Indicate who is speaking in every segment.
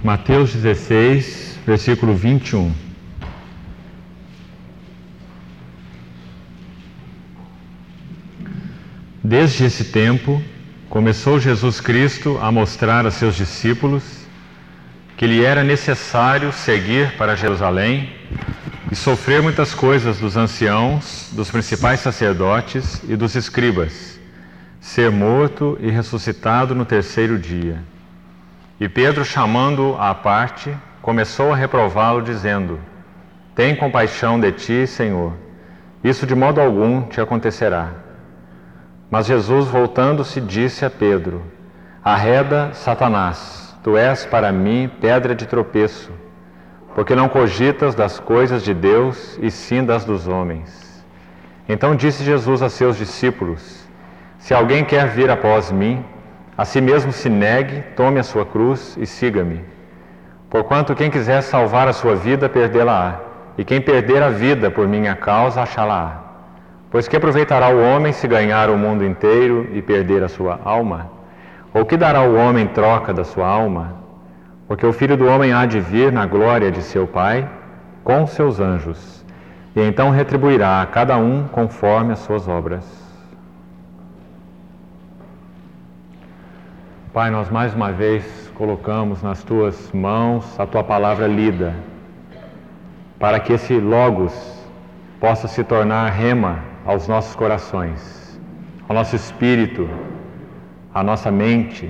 Speaker 1: Mateus 16, versículo 21. Desde esse tempo, começou Jesus Cristo a mostrar a seus discípulos que lhe era necessário seguir para Jerusalém e sofrer muitas coisas dos anciãos, dos principais sacerdotes e dos escribas, ser morto e ressuscitado no terceiro dia. E Pedro, chamando-o à parte, começou a reprová-lo, dizendo: Tem compaixão de ti, Senhor, isso de modo algum te acontecerá. Mas Jesus, voltando-se, disse a Pedro: Arreda, Satanás, tu és para mim pedra de tropeço, porque não cogitas das coisas de Deus, e sim das dos homens. Então disse Jesus a seus discípulos: Se alguém quer vir após mim, a si mesmo se negue, tome a sua cruz e siga-me. Porquanto quem quiser salvar a sua vida, perdê-la-á, e quem perder a vida por minha causa, achá-la-á. Pois que aproveitará o homem se ganhar o mundo inteiro e perder a sua alma? Ou que dará o homem em troca da sua alma? Porque o Filho do Homem há de vir na glória de seu Pai com seus anjos, e então retribuirá a cada um conforme as suas obras. Pai, nós mais uma vez colocamos nas Tuas mãos a Tua palavra lida, para que esse Logos possa se tornar rema aos nossos corações, ao nosso espírito, à nossa mente.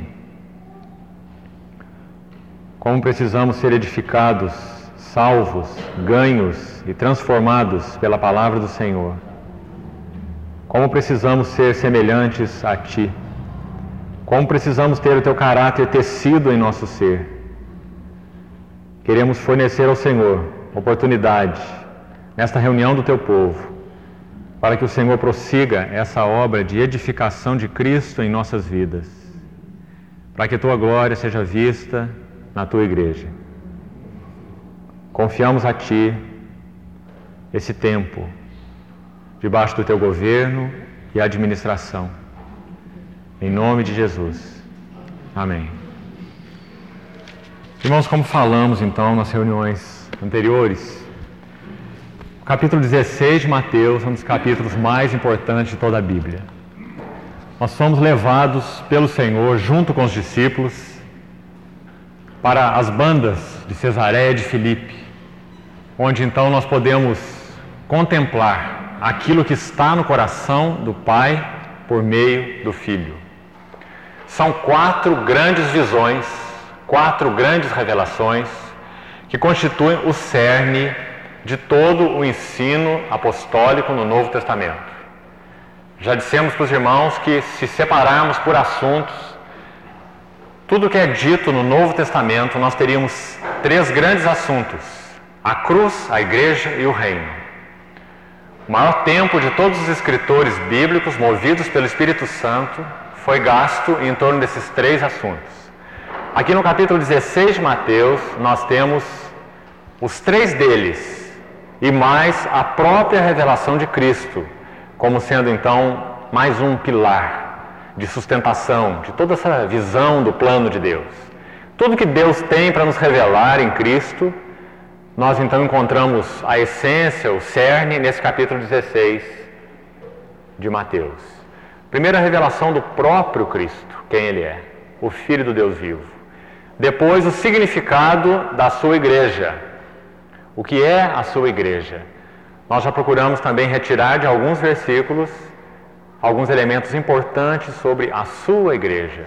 Speaker 1: Como precisamos ser edificados, salvos, ganhos e transformados pela palavra do Senhor. Como precisamos ser semelhantes a Ti. Como precisamos ter o Teu caráter tecido em nosso ser. Queremos fornecer ao Senhor oportunidade nesta reunião do Teu povo, para que o Senhor prossiga essa obra de edificação de Cristo em nossas vidas, para que a Tua glória seja vista na Tua igreja. Confiamos a Ti esse tempo, debaixo do Teu governo e administração. Em nome de Jesus. Amém. Irmãos, como falamos então nas reuniões anteriores, o capítulo 16 de Mateus é um dos capítulos mais importantes de toda a Bíblia. Nós fomos levados pelo Senhor, junto com os discípulos, para as bandas de Cesareia e de Filipe, onde então nós podemos contemplar aquilo que está no coração do Pai por meio do Filho. São 4 grandes visões, 4 grandes revelações que constituem o cerne de todo o ensino apostólico no Novo Testamento. Já dissemos para os irmãos que, se separarmos por assuntos, tudo que é dito no Novo Testamento, nós teríamos 3 grandes assuntos: a cruz, a igreja e o reino. O maior tempo de todos os escritores bíblicos, movidos pelo Espírito Santo, foi gasto em torno desses 3 assuntos. Aqui no capítulo 16 de Mateus, nós temos os 3 deles, e mais a própria revelação de Cristo, como sendo então mais um pilar de sustentação de toda essa visão do plano de Deus. Tudo que Deus tem para nos revelar em Cristo, nós então encontramos a essência, o cerne, nesse capítulo 16 de Mateus. Primeira revelação do próprio Cristo, quem Ele é, o Filho do Deus vivo. Depois, o significado da sua igreja. O que é a sua igreja? Nós já procuramos também retirar de alguns versículos alguns elementos importantes sobre a sua igreja.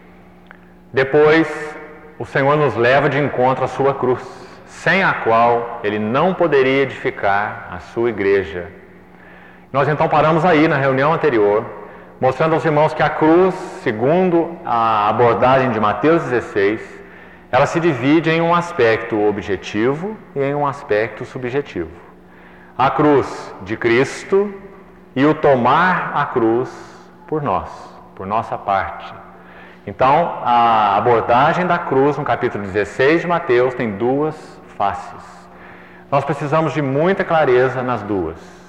Speaker 1: Depois, o Senhor nos leva de encontro à sua cruz, sem a qual Ele não poderia edificar a sua igreja. Nós então paramos aí na reunião anterior, mostrando aos irmãos que a cruz, segundo a abordagem de Mateus 16, ela se divide em um aspecto objetivo e em um aspecto subjetivo. A cruz de Cristo e o tomar a cruz por nós, por nossa parte. Então, a abordagem da cruz no capítulo 16 de Mateus tem 2 faces. Nós precisamos de muita clareza nas 2.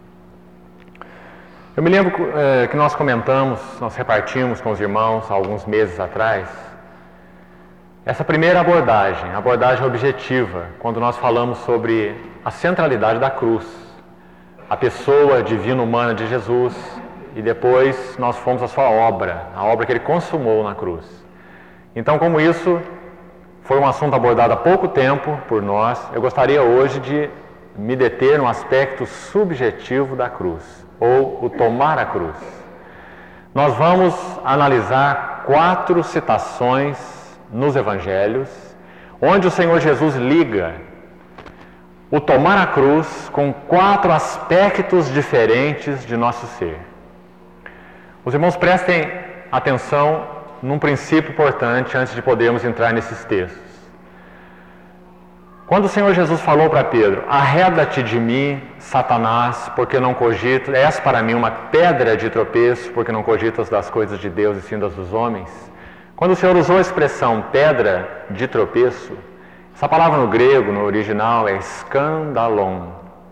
Speaker 1: Eu me lembro que nós comentamos, nós repartimos com os irmãos há alguns meses atrás, Essa primeira abordagem, a abordagem objetiva, quando nós falamos sobre a centralidade da cruz, a pessoa divina humana de Jesus, e depois nós fomos à sua obra, a obra que ele consumou na cruz. Então, como isso foi um assunto abordado há pouco tempo por nós, eu gostaria hoje de me deter no aspecto subjetivo da cruz, ou o tomar a cruz. Nós vamos analisar 4 citações nos Evangelhos, onde o Senhor Jesus liga o tomar a cruz com 4 aspectos diferentes de nosso ser. Os irmãos prestem atenção num princípio importante antes de podermos entrar nesses textos. Quando o Senhor Jesus falou para Pedro: arreda-te de mim, Satanás, porque não cogito, és para mim uma pedra de tropeço, porque não cogitas das coisas de Deus e sim das dos homens. Quando o Senhor usou a expressão pedra de tropeço, essa palavra no grego, no original, é skandalon,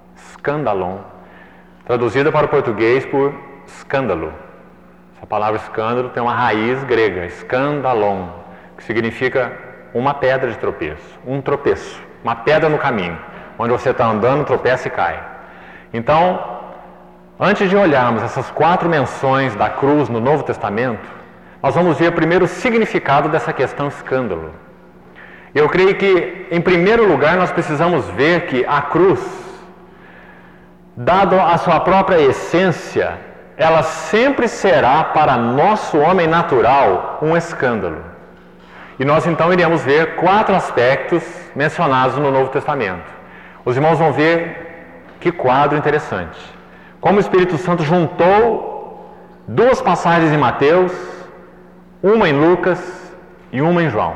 Speaker 1: traduzida para o português por escândalo. A palavra escândalo tem uma raiz grega, skandalon, que significa uma pedra de tropeço, um tropeço, uma pedra no caminho, onde você está andando, tropeça e cai. Então, antes de olharmos essas 4 menções da cruz no Novo Testamento, nós vamos ver primeiro o significado dessa questão escândalo. Eu creio que, em primeiro lugar, nós precisamos ver que a cruz, dado a sua própria essência, ela sempre será para nosso homem natural um escândalo. E nós então iremos ver 4 aspectos mencionados no Novo Testamento. Os irmãos vão ver que quadro interessante. Como o Espírito Santo juntou 2 passagens em Mateus, uma em Lucas e uma em João.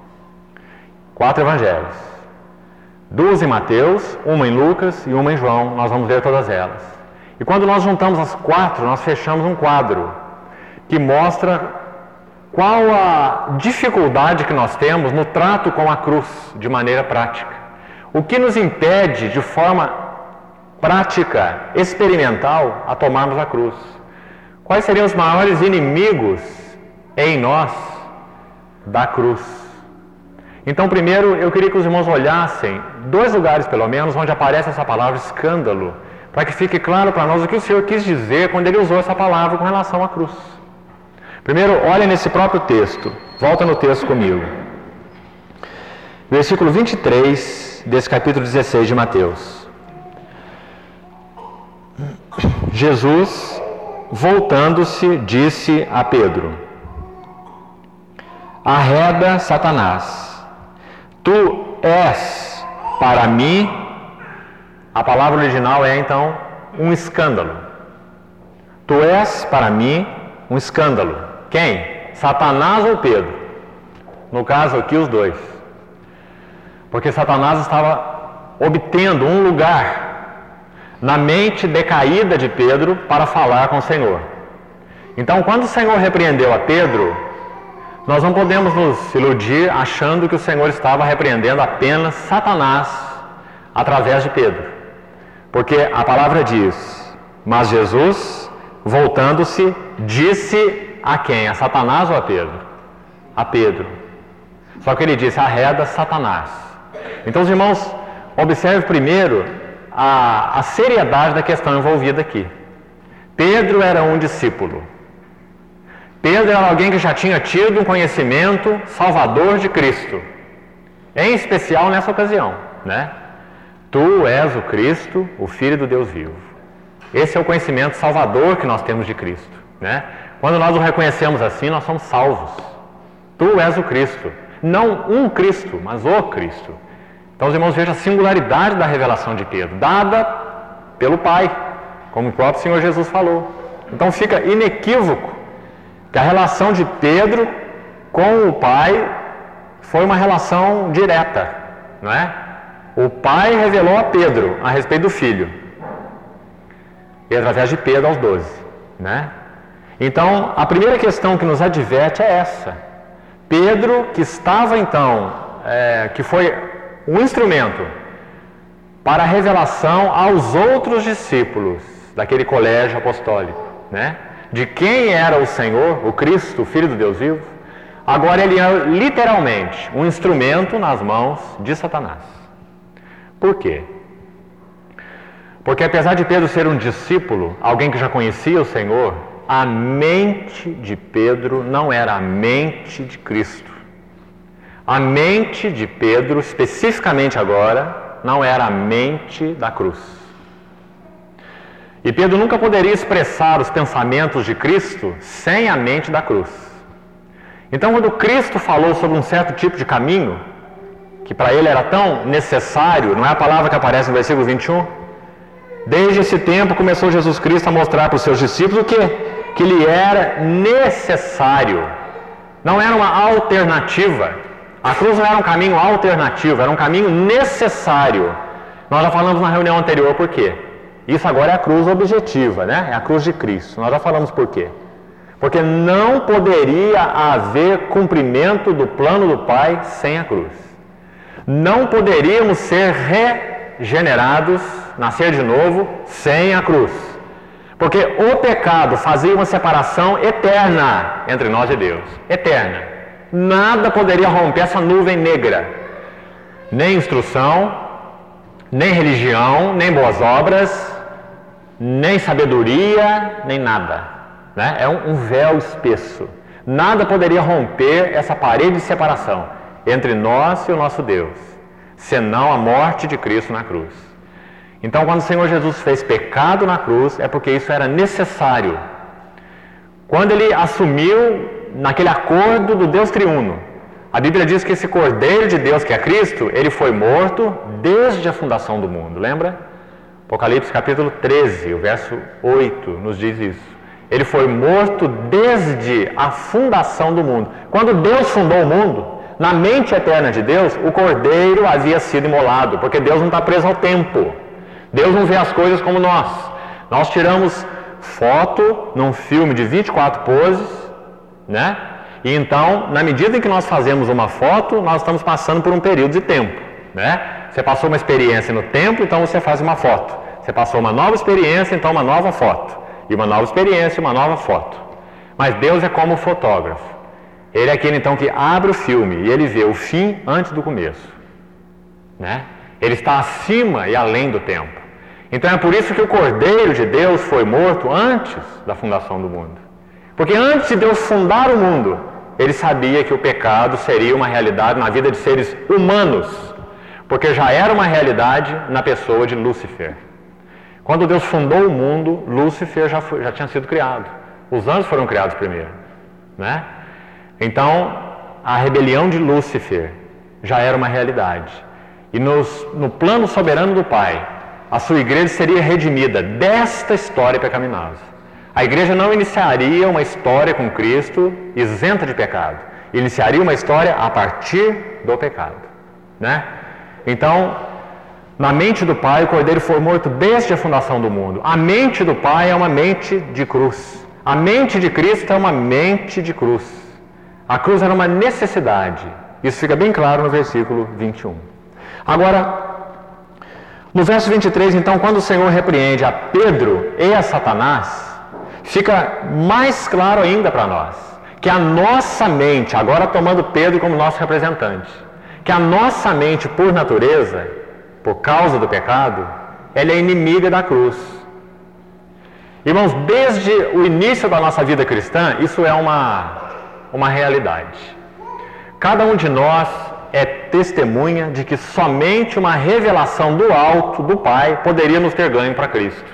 Speaker 1: 4 evangelhos. 2 em Mateus, uma em Lucas e uma em João. Nós vamos ver todas elas. E quando nós juntamos as 4, nós fechamos um quadro que mostra qual a dificuldade que nós temos no trato com a cruz de maneira prática. O que nos impede de forma prática, experimental, a tomarmos a cruz. Quais seriam os maiores inimigos em nós da cruz? Então, primeiro, eu queria que os irmãos olhassem 2 lugares, pelo menos, onde aparece essa palavra escândalo, para que fique claro para nós o que o Senhor quis dizer quando ele usou essa palavra com relação à cruz. Primeiro, olhem nesse próprio texto. Volta no texto comigo. Versículo 23 desse capítulo 16 de Mateus. Jesus, voltando-se, disse a Pedro: arreda, Satanás, tu és para mim. A palavra original é então um escândalo. Tu és para mim um escândalo. Quem? Satanás ou Pedro? No caso aqui, os 2. Porque Satanás estava obtendo um lugar na mente decaída de Pedro para falar com o Senhor. Então, quando o Senhor repreendeu a Pedro, nós não podemos nos iludir achando que o Senhor estava repreendendo apenas Satanás através de Pedro. Porque a palavra diz: mas Jesus, voltando-se, disse a quem? A Satanás ou a Pedro? A Pedro. Só que ele disse: arreda, Satanás. Então, os irmãos, observe primeiro a seriedade da questão envolvida aqui. Pedro era um discípulo. Pedro era alguém que já tinha tido um conhecimento salvador de Cristo. Em especial nessa ocasião, né? Tu és o Cristo, o Filho do Deus vivo. Esse é o conhecimento salvador que nós temos de Cristo, né? Quando nós o reconhecemos assim, nós somos salvos. Tu és o Cristo. Não um Cristo, mas o Cristo. Então, os irmãos, vejam a singularidade da revelação de Pedro, dada pelo Pai, como o próprio Senhor Jesus falou. Então, fica inequívoco que a relação de Pedro com o Pai foi uma relação direta, não é? O Pai revelou a Pedro a respeito do Filho, e através de Pedro aos 12, né? Então, a primeira questão que nos adverte é essa. Pedro, que estava então, que foi um instrumento para a revelação aos outros discípulos daquele colégio apostólico, né? De quem era o Senhor, o Cristo, o Filho do Deus vivo. Agora ele é literalmente um instrumento nas mãos de Satanás. Por quê? Porque apesar de Pedro ser um discípulo, alguém que já conhecia o Senhor, a mente de Pedro não era a mente de Cristo. A mente de Pedro, especificamente agora, não era a mente da cruz. E Pedro nunca poderia expressar os pensamentos de Cristo sem a mente da cruz. Então, quando Cristo falou sobre um certo tipo de caminho, que para ele era tão necessário, não é a palavra que aparece no versículo 21? Desde esse tempo começou Jesus Cristo a mostrar para os seus discípulos o quê? Que lhe era necessário. Não era uma alternativa. A cruz não era um caminho alternativo, era um caminho necessário. Nós já falamos na reunião anterior por quê? Isso agora é a cruz objetiva, né? É a cruz de Cristo. Nós já falamos por quê? Porque não poderia haver cumprimento do plano do Pai sem a cruz. Não poderíamos ser regenerados, nascer de novo, sem a cruz. Porque o pecado fazia uma separação eterna entre nós e Deus. Eterna. Nada poderia romper essa nuvem negra. Nem instrução, nem religião, nem boas obras, nem sabedoria, nem nada. Né? É um véu espesso. Nada poderia romper essa parede de separação entre nós e o nosso Deus, senão a morte de Cristo na cruz. Então, quando o Senhor Jesus fez pecado na cruz, é porque isso era necessário. Quando ele assumiu naquele acordo do Deus triuno, a Bíblia diz que esse Cordeiro de Deus, que é Cristo, ele foi morto desde a fundação do mundo, lembra? Apocalipse capítulo 13, o verso 8, nos diz isso. Ele foi morto desde a fundação do mundo. Quando Deus fundou o mundo, na mente eterna de Deus, o Cordeiro havia sido imolado, porque Deus não está preso ao tempo. Deus não vê as coisas como nós. Nós tiramos foto num filme de 24 poses, né? E então, na medida em que nós fazemos uma foto, nós estamos passando por um período de tempo, né? Você passou uma experiência no tempo, então você faz uma foto. Você passou uma nova experiência, então uma nova foto. E uma nova experiência, uma nova foto. Mas Deus é como o fotógrafo. Ele é aquele então que abre o filme e ele vê o fim antes do começo, né? Ele está acima e além do tempo. Então é por isso que o Cordeiro de Deus foi morto antes da fundação do mundo. Porque antes de Deus fundar o mundo, ele sabia que o pecado seria uma realidade na vida de seres humanos, porque já era uma realidade na pessoa de Lúcifer. Quando Deus fundou o mundo, Lúcifer já tinha sido criado. Os anjos foram criados primeiro, né? Então, a rebelião de Lúcifer já era uma realidade. E no plano soberano do Pai, a sua igreja seria redimida desta história pecaminosa. A igreja não iniciaria uma história com Cristo isenta de pecado. Iniciaria uma história a partir do pecado, né? Então, na mente do Pai, o Cordeiro foi morto desde a fundação do mundo. A mente do Pai é uma mente de cruz. A mente de Cristo é uma mente de cruz. A cruz era uma necessidade. Isso fica bem claro no versículo 21. Agora, no verso 23, então, quando o Senhor repreende a Pedro e a Satanás, fica mais claro ainda para nós que a nossa mente, agora tomando Pedro como nosso representante, que a nossa mente, por natureza, por causa do pecado, ela é inimiga da cruz. Irmãos, desde o início da nossa vida cristã, isso é uma realidade. Cada um de nós é testemunha de que somente uma revelação do alto, do Pai, poderia nos ter ganho para Cristo.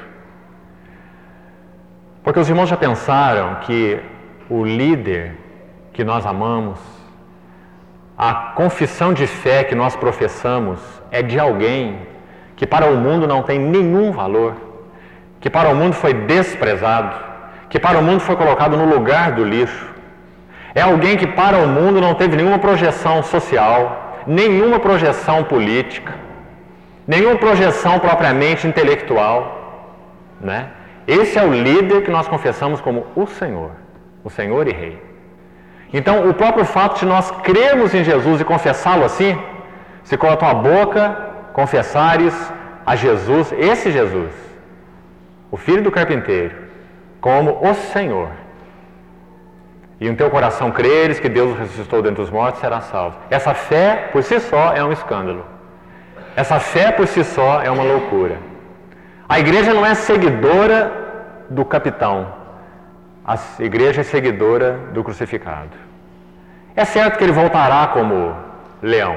Speaker 1: Porque os irmãos já pensaram que o líder que nós amamos, a confissão de fé que nós professamos é de alguém que para o mundo não tem nenhum valor, que para o mundo foi desprezado, que para o mundo foi colocado no lugar do lixo. É alguém que para o mundo não teve nenhuma projeção social, nenhuma projeção política, nenhuma projeção propriamente intelectual, né? Esse é o líder que nós confessamos como o Senhor e Rei. Então, o próprio fato de nós crermos em Jesus e confessá-lo assim, se com a tua boca confessares a Jesus, esse Jesus, o Filho do Carpinteiro, como o Senhor, e no teu coração creres que Deus ressuscitou dentre os mortos, será salvo. Essa fé por si só é um escândalo. Essa fé por si só é uma loucura. A igreja não é seguidora do capitão. A igreja é seguidora do crucificado. É certo que ele voltará como leão,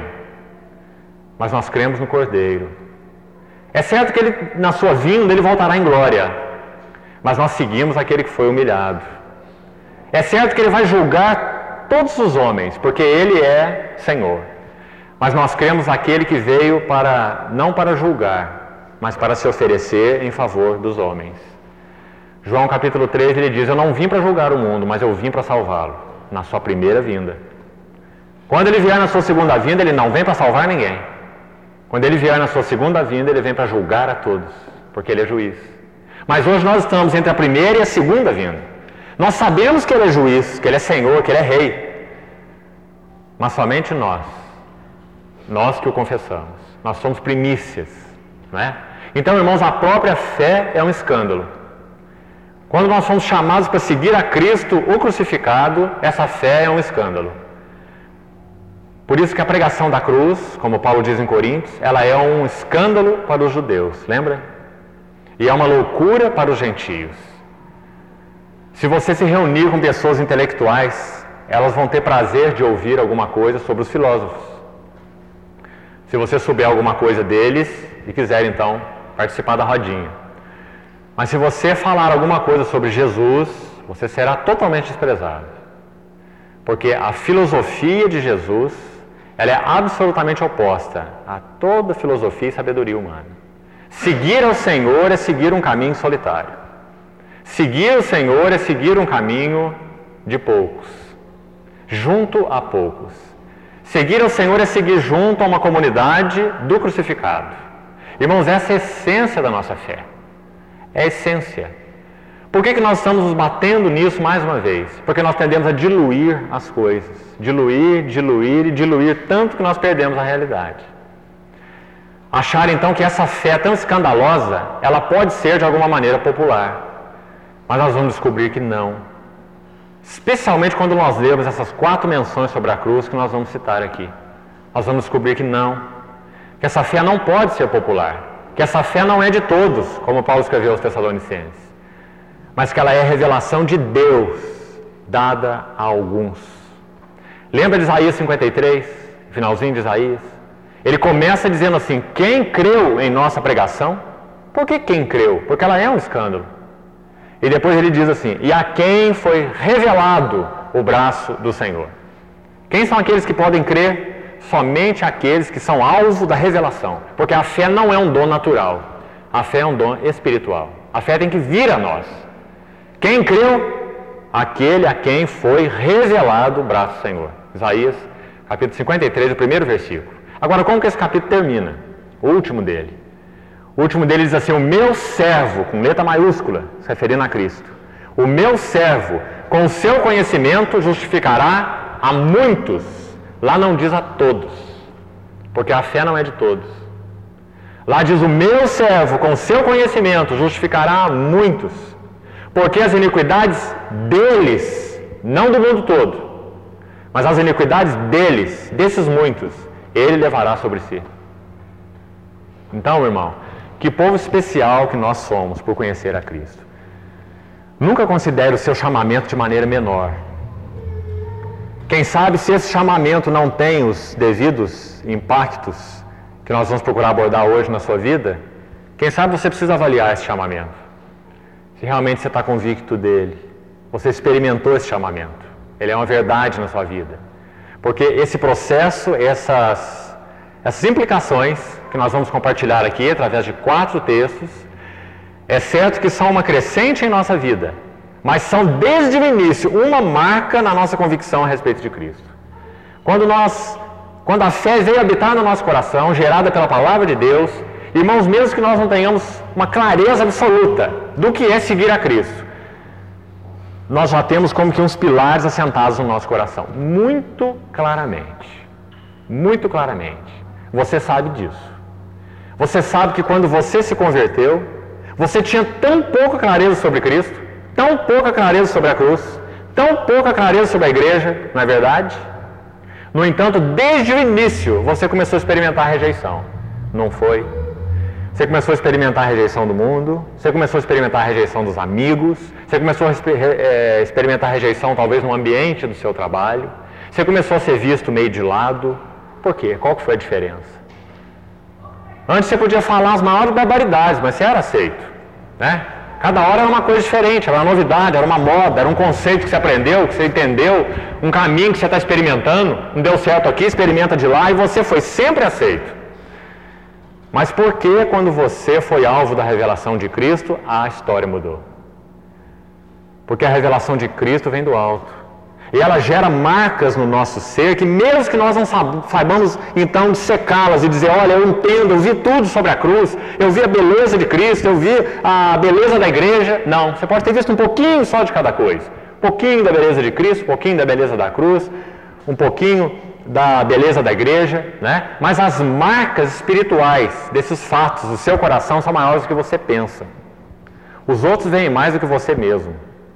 Speaker 1: mas nós cremos no Cordeiro. É certo que ele, na sua vinda, ele voltará em glória, mas nós seguimos aquele que foi humilhado. É certo que ele vai julgar todos os homens, porque ele é Senhor. Mas nós cremos naquele que veio não para julgar, mas para se oferecer em favor dos homens. João capítulo 3, ele diz: eu não vim para julgar o mundo, mas eu vim para salvá-lo, na sua primeira vinda. Quando ele vier na sua segunda vinda, ele não vem para salvar ninguém. Quando ele vier na sua segunda vinda, ele vem para julgar a todos, porque ele é juiz. Mas hoje nós estamos entre a primeira e a segunda vinda. Nós sabemos que ele é juiz, que ele é Senhor, que ele é rei. Mas somente nós que o confessamos. Nós somos primícias, não é? Então, irmãos, a própria fé é um escândalo. Quando nós somos chamados para seguir a Cristo, o crucificado, essa fé é um escândalo. Por isso que a pregação da cruz, como Paulo diz em Coríntios, ela é um escândalo para os judeus, lembra? E é uma loucura para os gentios. Se você se reunir com pessoas intelectuais, elas vão ter prazer de ouvir alguma coisa sobre os filósofos. Se você souber alguma coisa deles e quiser então participar da rodinha. Mas se você falar alguma coisa sobre Jesus, você será totalmente desprezado. Porque a filosofia de Jesus, ela é absolutamente oposta a toda filosofia e sabedoria humana. Seguir ao Senhor é seguir um caminho solitário. Seguir o Senhor é seguir um caminho de poucos, junto a poucos. Seguir ao Senhor é seguir junto a uma comunidade do crucificado. Irmãos, essa é a essência da nossa fé. É a essência. Por que nós estamos nos batendo nisso mais uma vez? Porque nós tendemos a diluir as coisas. Diluir tanto que nós perdemos a realidade. Achar então que essa fé tão escandalosa, ela pode ser de alguma maneira popular. Mas nós vamos descobrir que não. Especialmente quando nós lemos essas 4 menções sobre a cruz que nós vamos citar aqui. Nós vamos descobrir que não. Que essa fé não pode ser popular. Que essa fé não é de todos, como Paulo escreveu aos Tessalonicenses. Mas que ela é a revelação de Deus, dada a alguns. Lembra de Isaías 53? Finalzinho de Isaías? Ele começa dizendo assim: quem creu em nossa pregação? Por que quem creu? Porque ela é um escândalo. E depois ele diz assim: e a quem foi revelado o braço do Senhor? Quem são aqueles que podem crer? Somente aqueles que são alvo da revelação. Porque a fé não é um dom natural. A fé é um dom espiritual. A fé tem que vir a nós. Quem creu? Aquele a quem foi revelado o braço do Senhor. Isaías, capítulo 53, o primeiro versículo. Agora, como que esse capítulo termina? O último dele. O último dele diz assim: o meu servo, com letra maiúscula, se referindo a Cristo. O meu servo, com o seu conhecimento, justificará a muitos. Lá não diz a todos, porque a fé não é de todos. Lá diz: o meu servo, com o seu conhecimento, justificará a muitos. Porque as iniquidades deles, não do mundo todo, mas as iniquidades deles, desses muitos, ele levará sobre si. Então, irmão, que povo especial que nós somos por conhecer a Cristo. Nunca considere o seu chamamento de maneira menor. Quem sabe se esse chamamento não tem os devidos impactos que nós vamos procurar abordar hoje na sua vida, quem sabe você precisa avaliar esse chamamento. Se realmente você está convicto dele, você experimentou esse chamamento, ele é uma verdade na sua vida. Porque esse processo, essas implicações que nós vamos compartilhar aqui através de 4 textos, é certo que são uma crescente em nossa vida, mas são desde o início uma marca na nossa convicção a respeito de Cristo. Quando a fé veio habitar no nosso coração, gerada pela palavra de Deus, irmãos, mesmo que nós não tenhamos uma clareza absoluta do que é seguir a Cristo, nós já temos como que uns pilares assentados no nosso coração, muito claramente. Muito claramente. Você sabe disso. Você sabe que quando você se converteu, você tinha tão pouca clareza sobre Cristo, tão pouca clareza sobre a cruz, tão pouca clareza sobre a igreja, não é verdade? No entanto, desde o início, você começou a experimentar a rejeição. Não foi? Você começou a experimentar a rejeição do mundo, você começou a experimentar a rejeição dos amigos, você começou a experimentar a rejeição talvez no ambiente do seu trabalho, você começou a ser visto meio de lado. Por quê? Qual que foi a diferença? Antes você podia falar as maiores barbaridades, mas você era aceito, né? Cada hora era uma coisa diferente, era uma novidade, era uma moda, era um conceito que você aprendeu, que você entendeu, um caminho que você está experimentando, não deu certo aqui, experimenta de lá, e você foi sempre aceito. Mas por que quando você foi alvo da revelação de Cristo, a história mudou? Porque a revelação de Cristo vem do alto. E ela gera marcas no nosso ser que mesmo que nós não saibamos então dissecá-las e dizer, olha, eu entendo, eu vi tudo sobre a cruz, eu vi a beleza de Cristo, eu vi a beleza da igreja. Não, você pode ter visto um pouquinho só de cada coisa. Um pouquinho da beleza de Cristo, um pouquinho da beleza da cruz, um pouquinho da beleza da igreja, né? Mas as marcas espirituais desses fatos do seu coração são maiores do que você pensa. Os outros veem mais do que você mesmo.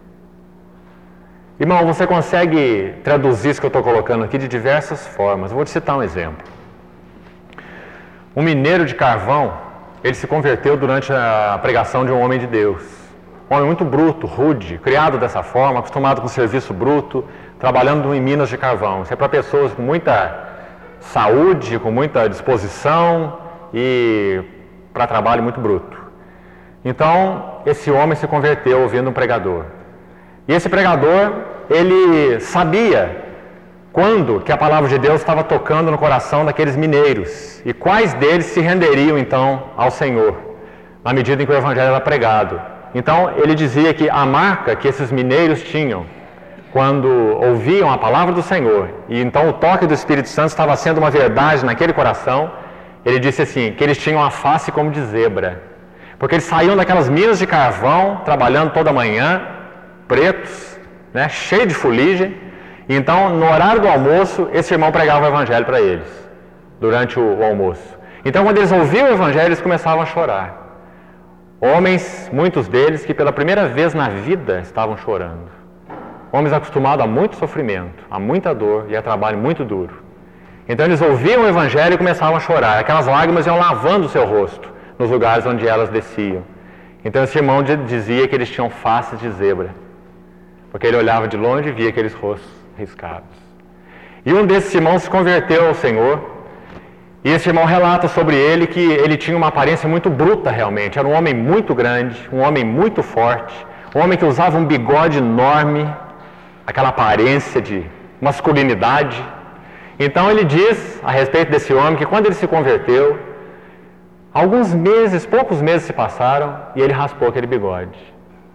Speaker 1: Irmão, você consegue traduzir isso que eu estou colocando aqui de diversas formas. Eu vou te citar um exemplo. Um mineiro de carvão, ele se converteu durante a pregação de um homem de Deus. Um homem muito bruto, rude, criado dessa forma, acostumado com serviço bruto, trabalhando em minas de carvão. Isso é para pessoas com muita saúde, com muita disposição e para trabalho muito bruto. Então, esse homem se converteu ouvindo um pregador. E esse pregador, ele sabia quando que a palavra de Deus estava tocando no coração daqueles mineiros e quais deles se renderiam então ao Senhor, na medida em que o evangelho era pregado. Então, ele dizia que a marca que esses mineiros tinham quando ouviam a palavra do Senhor, e então o toque do Espírito Santo estava sendo uma verdade naquele coração, ele disse assim, que eles tinham a face como de zebra, porque eles saíam daquelas minas de carvão, trabalhando toda manhã, pretos, né, cheio de fuligem, e então no horário do almoço, esse irmão pregava o evangelho para eles, durante o almoço. Então quando eles ouviam o evangelho, eles começavam a chorar. Homens, muitos deles, que pela primeira vez na vida estavam chorando. Homens acostumados a muito sofrimento, a muita dor e a trabalho muito duro. Então eles ouviam o evangelho e começavam a chorar. Aquelas lágrimas iam lavando o seu rosto nos lugares onde elas desciam. Então esse irmão dizia que eles tinham faces de zebra, porque ele olhava de longe e via aqueles rostos riscados. E um desses irmãos se converteu ao Senhor, e esse irmão relata sobre ele que ele tinha uma aparência muito bruta realmente. Era um homem muito grande, um homem muito forte, um homem que usava um bigode enorme, aquela aparência de masculinidade. Então ele diz a respeito desse homem que quando ele se converteu, alguns meses, poucos meses se passaram e ele raspou aquele bigode.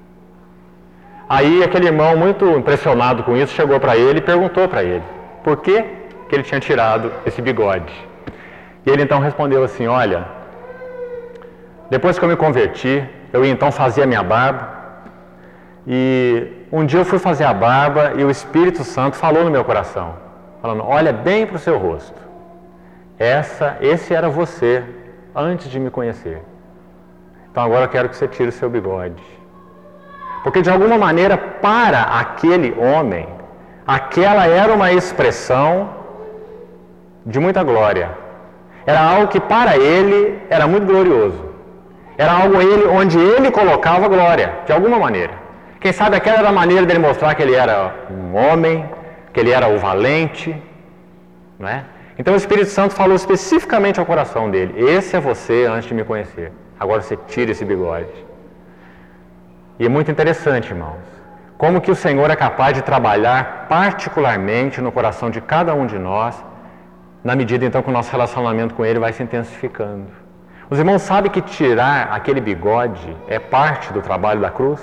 Speaker 1: Aí aquele irmão, muito impressionado com isso, chegou para ele e perguntou para ele por que ele tinha tirado esse bigode. E ele então respondeu assim, olha, depois que eu me converti, eu então fazia minha barba, e um dia eu fui fazer a barba e o Espírito Santo falou no meu coração, falando, olha bem para o seu rosto, esse era você antes de me conhecer. Então agora eu quero que você tire o seu bigode. Porque de alguma maneira, para aquele homem, aquela era uma expressão de muita glória. Era algo que para ele era muito glorioso. Era algo onde ele colocava glória, de alguma maneira. Quem sabe aquela era a maneira dele mostrar que ele era um homem, que ele era o valente, não é? Então o Espírito Santo falou especificamente ao coração dele, esse é você antes de me conhecer, agora você tira esse bigode. E é muito interessante, irmãos, como que o Senhor é capaz de trabalhar particularmente no coração de cada um de nós, na medida então que o nosso relacionamento com Ele vai se intensificando. Os irmãos sabem que tirar aquele bigode é parte do trabalho da cruz?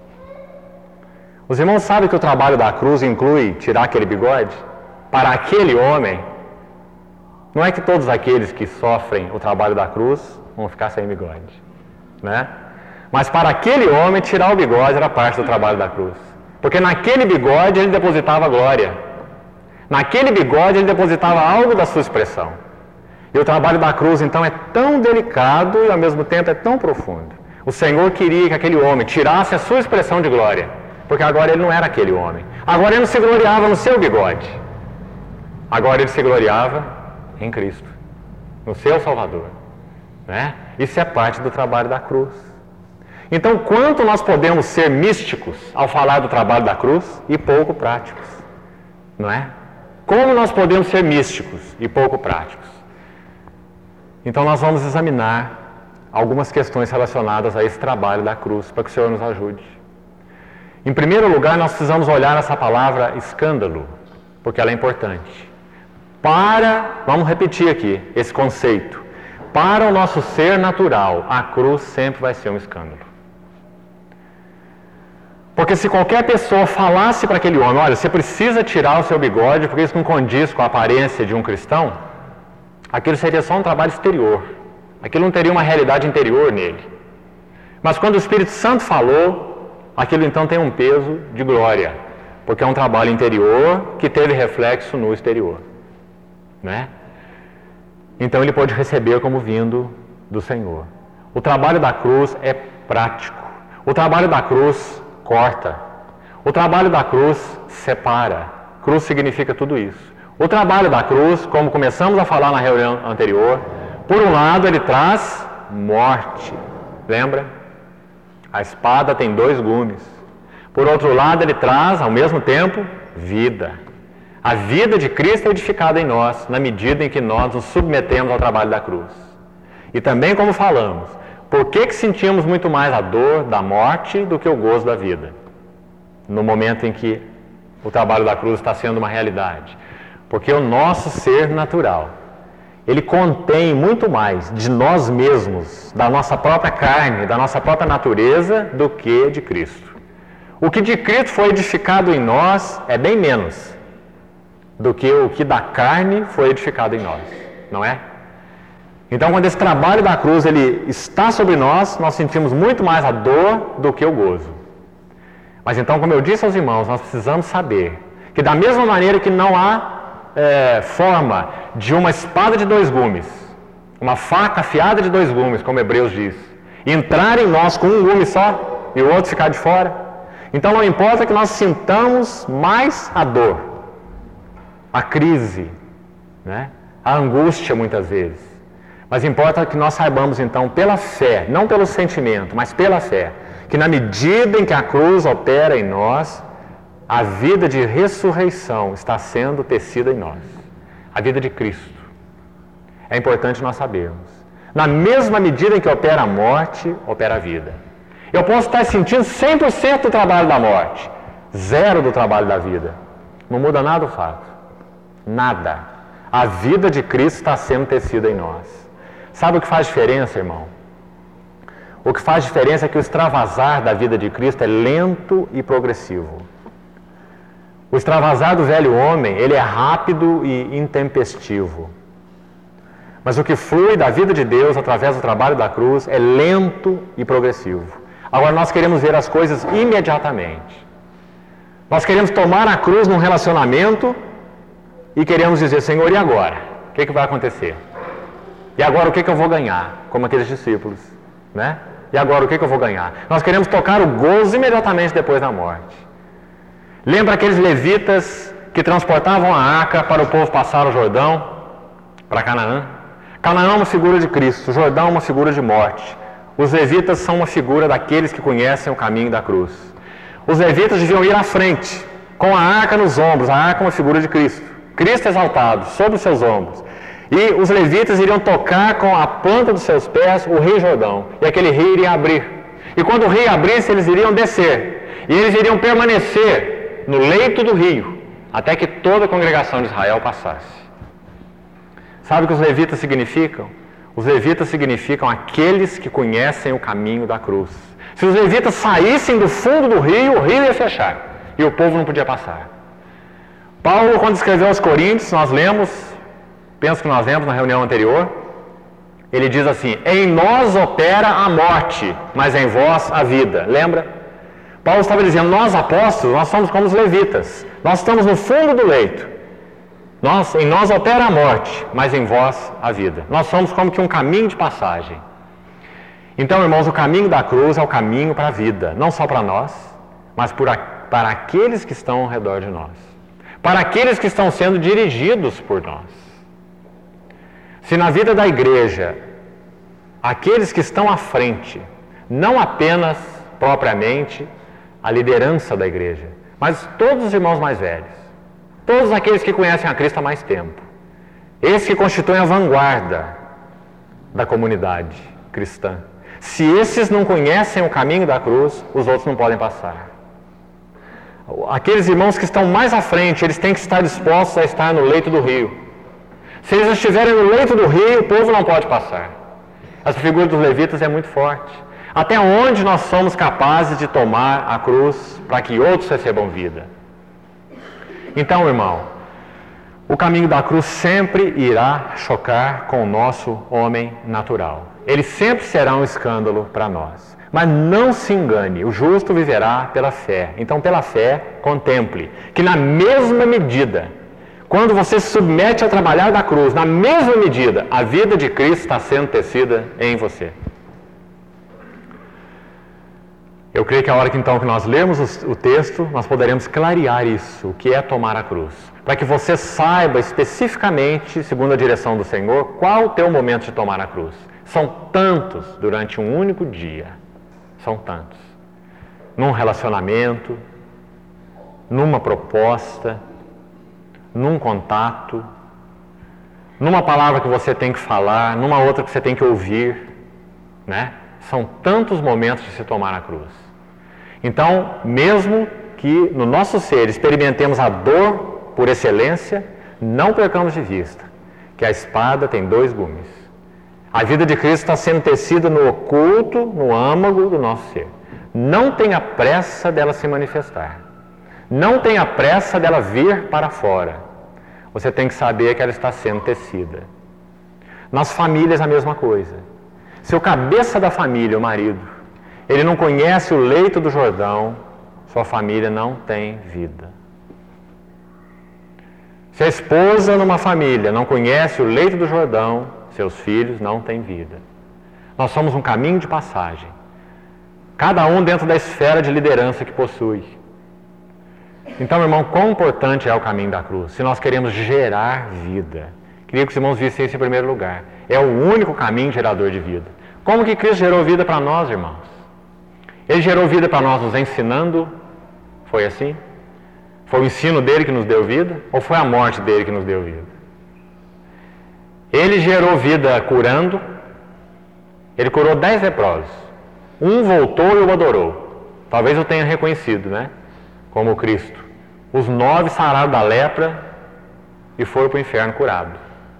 Speaker 1: Os irmãos sabem que o trabalho da cruz inclui tirar aquele bigode? Para aquele homem, não é que todos aqueles que sofrem o trabalho da cruz vão ficar sem bigode, né? Mas para aquele homem, tirar o bigode era parte do trabalho da cruz. Porque naquele bigode ele depositava glória. Naquele bigode ele depositava algo da sua expressão. E o trabalho da cruz, então, é tão delicado e ao mesmo tempo é tão profundo. O Senhor queria que aquele homem tirasse a sua expressão de glória, porque agora ele não era aquele homem. Agora ele não se gloriava no seu bigode. Agora ele se gloriava em Cristo, no seu Salvador, né? Isso é parte do trabalho da cruz. Então, quanto nós podemos ser místicos ao falar do trabalho da cruz e pouco práticos, não é? Como nós podemos ser místicos e pouco práticos? Então, nós vamos examinar algumas questões relacionadas a esse trabalho da cruz, para que o Senhor nos ajude. Em primeiro lugar, nós precisamos olhar essa palavra escândalo, porque ela é importante. Vamos repetir aqui esse conceito. Para o nosso ser natural, a cruz sempre vai ser um escândalo. Porque se qualquer pessoa falasse para aquele homem, olha, você precisa tirar o seu bigode, porque isso não condiz com a aparência de um cristão, aquilo seria só um trabalho exterior. Aquilo não teria uma realidade interior nele. Mas quando o Espírito Santo falou, aquilo então tem um peso de glória, porque é um trabalho interior que teve reflexo no exterior, né? Então ele pode receber como vindo do Senhor. O trabalho da cruz é prático. O trabalho da cruz corta. O trabalho da cruz separa. Cruz significa tudo isso. O trabalho da cruz, como começamos a falar na reunião anterior, por um lado ele traz morte. Lembra? A espada tem 2 gumes. Por outro lado ele traz, ao mesmo tempo, vida. A vida de Cristo é edificada em nós, na medida em que nós nos submetemos ao trabalho da cruz. E também, como falamos, por que sentimos muito mais a dor da morte do que o gozo da vida? No momento em que o trabalho da cruz está sendo uma realidade. Porque o nosso ser natural, ele contém muito mais de nós mesmos, da nossa própria carne, da nossa própria natureza, do que de Cristo. O que de Cristo foi edificado em nós é bem menos do que o que da carne foi edificado em nós, não é? Então, quando esse trabalho da cruz ele está sobre nós, nós sentimos muito mais a dor do que o gozo. Mas então, como eu disse aos irmãos, nós precisamos saber que da mesma maneira que não há forma de uma espada de 2 gumes, uma faca afiada de 2 gumes, como Hebreus diz, entrar em nós com um gume só e o outro ficar de fora. Então não importa que nós sintamos mais a dor, a crise, né? A angústia muitas vezes, mas importa que nós saibamos então pela fé, não pelo sentimento, mas pela fé, que na medida em que a cruz opera em nós, a vida de ressurreição está sendo tecida em nós. A vida de Cristo. É importante nós sabermos. Na mesma medida em que opera a morte, opera a vida. Eu posso estar sentindo 100% do trabalho da morte, 0 do trabalho da vida. Não muda nada o fato. Nada. A vida de Cristo está sendo tecida em nós. Sabe o que faz diferença, irmão? O que faz diferença é que o extravasar da vida de Cristo é lento e progressivo. O extravasar do velho homem, ele é rápido e intempestivo. Mas o que flui da vida de Deus através do trabalho da cruz é lento e progressivo. Agora nós queremos ver as coisas imediatamente. Nós queremos tomar a cruz num relacionamento e queremos dizer, Senhor, e agora? O que vai acontecer? E agora o que eu vou ganhar? Como aqueles discípulos, né? E agora o que eu vou ganhar? Nós queremos tocar o gozo imediatamente depois da morte. Lembra aqueles levitas que transportavam a arca para o povo passar o Jordão, para Canaã? Canaã é uma figura de Cristo, o Jordão é uma figura de morte. Os levitas são uma figura daqueles que conhecem o caminho da cruz. Os levitas deviam ir à frente, com a arca nos ombros. A arca é uma figura de Cristo. Cristo exaltado, sobre os seus ombros. E os levitas iriam tocar com a planta dos seus pés o rio Jordão. E aquele rio iria abrir. E quando o rio abrisse, eles iriam descer. E eles iriam permanecer no leito do rio, até que toda a congregação de Israel passasse. Sabe o que os levitas significam? Os levitas significam aqueles que conhecem o caminho da cruz. Se os levitas saíssem do fundo do rio, o rio ia fechar e o povo não podia passar. Paulo, quando escreveu aos Coríntios, penso que nós lemos na reunião anterior, ele diz assim, em nós opera a morte, mas em vós a vida. Lembra? Paulo estava dizendo, nós apóstolos, nós somos como os levitas. Nós estamos no fundo do leito. Em nós opera a morte, mas em vós a vida. Nós somos como que um caminho de passagem. Então, irmãos, o caminho da cruz é o caminho para a vida. Não só para nós, mas para aqueles que estão ao redor de nós, para aqueles que estão sendo dirigidos por nós. Se na vida da igreja, aqueles que estão à frente, não apenas propriamente a liderança da igreja, mas todos os irmãos mais velhos, todos aqueles que conhecem a Cristo há mais tempo, esses que constituem a vanguarda da comunidade cristã, se esses não conhecem o caminho da cruz, os outros não podem passar. Aqueles irmãos que estão mais à frente, eles têm que estar dispostos a estar no leito do rio. Se eles estiverem no leito do rio, o povo não pode passar. Essa figura dos levitas é muito forte. Até onde nós somos capazes de tomar a cruz para que outros recebam vida? Então, irmão, o caminho da cruz sempre irá chocar com o nosso homem natural. Ele sempre será um escândalo para nós. Mas não se engane, o justo viverá pela fé. Então, pela fé, contemple que na mesma medida, quando você se submete a trabalhar da cruz, na mesma medida, a vida de Cristo está sendo tecida em você. Eu creio que a hora que então que nós lermos o texto, nós poderemos clarear isso, o que é tomar a cruz. Para que você saiba especificamente, segundo a direção do Senhor, qual o teu momento de tomar a cruz. São tantos durante um único dia. São tantos. Num relacionamento, numa proposta, num contato, numa palavra que você tem que falar, numa outra que você tem que ouvir, né? São tantos momentos de se tomar a cruz. Então, mesmo que no nosso ser experimentemos a dor por excelência, não percamos de vista que a espada tem 2 gumes. A vida de Cristo está sendo tecida no oculto, no âmago do nosso ser. Não tenha pressa dela se manifestar. Não tenha pressa dela vir para fora. Você tem que saber que ela está sendo tecida. Nas famílias a mesma coisa. Se o cabeça da família, o marido, ele não conhece o leito do Jordão, sua família não tem vida. Se a esposa numa família não conhece o leito do Jordão, seus filhos não têm vida. Nós somos um caminho de passagem. Cada um dentro da esfera de liderança que possui. Então, irmão, quão importante é o caminho da cruz, se nós queremos gerar vida. Queria que os irmãos vissem isso em primeiro lugar. É o único caminho gerador de vida. Como que Cristo gerou vida para nós, irmãos? Ele gerou vida para nós nos ensinando? Foi assim? Foi o ensino dele que nos deu vida? Ou foi a morte dele que nos deu vida? Ele gerou vida curando. Ele curou 10 leprosos. Um voltou e o adorou. Talvez eu tenha reconhecido, né? Como Cristo. Os 9 sararam da lepra e foram para o inferno curados.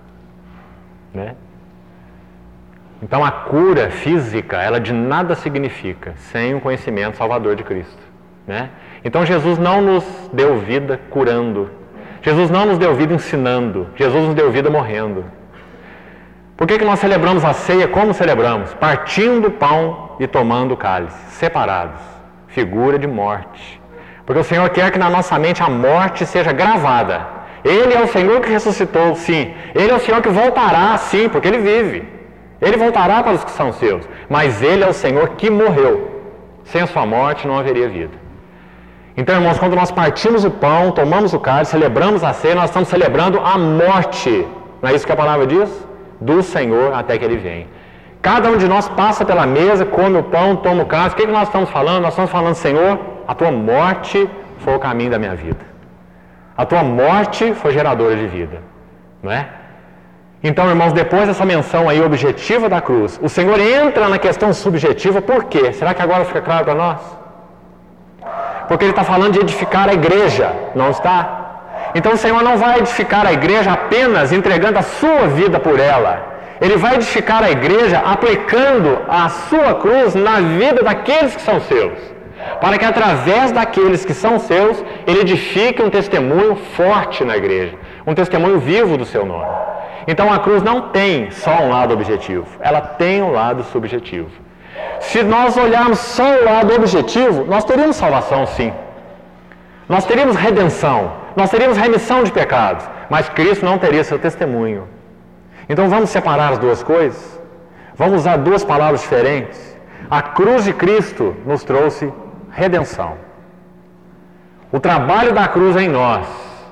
Speaker 1: Né? Então a cura física, ela de nada significa sem o conhecimento salvador de Cristo. Né? Então Jesus não nos deu vida curando. Jesus não nos deu vida ensinando. Jesus nos deu vida morrendo. Por que nós celebramos a ceia como celebramos? Partindo o pão e tomando o cálice, separados. Figura de morte. Porque o Senhor quer que na nossa mente a morte seja gravada. Ele é o Senhor que ressuscitou, sim. Ele é o Senhor que voltará, sim, porque Ele vive. Ele voltará para os que são seus. Mas Ele é o Senhor que morreu. Sem a sua morte não haveria vida. Então, irmãos, quando nós partimos o pão, tomamos o cálice, celebramos a ceia, nós estamos celebrando a morte. Não é isso que a palavra diz? Do Senhor até que Ele venha. Cada um de nós passa pela mesa, come o pão, toma o cálice. O que nós estamos falando? Nós estamos falando, Senhor, a Tua morte foi o caminho da minha vida. A Tua morte foi geradora de vida. Não é? Então, irmãos, depois dessa menção aí objetiva da cruz, o Senhor entra na questão subjetiva, por quê? Será que agora fica claro para nós? Porque Ele está falando de edificar a igreja, não está? Então o Senhor não vai edificar a igreja apenas entregando a sua vida por ela. Ele vai edificar a igreja aplicando a sua cruz na vida daqueles que são seus. Para que através daqueles que são seus, Ele edifique um testemunho forte na igreja. Um testemunho vivo do seu nome. Então a cruz não tem só um lado objetivo, ela tem um lado subjetivo. Se nós olharmos só o lado objetivo, nós teríamos salvação, sim. Nós teríamos redenção, nós teríamos remissão de pecados, mas Cristo não teria seu testemunho. Então vamos separar as duas coisas? Vamos usar duas palavras diferentes? A cruz de Cristo nos trouxe redenção. O trabalho da cruz em nós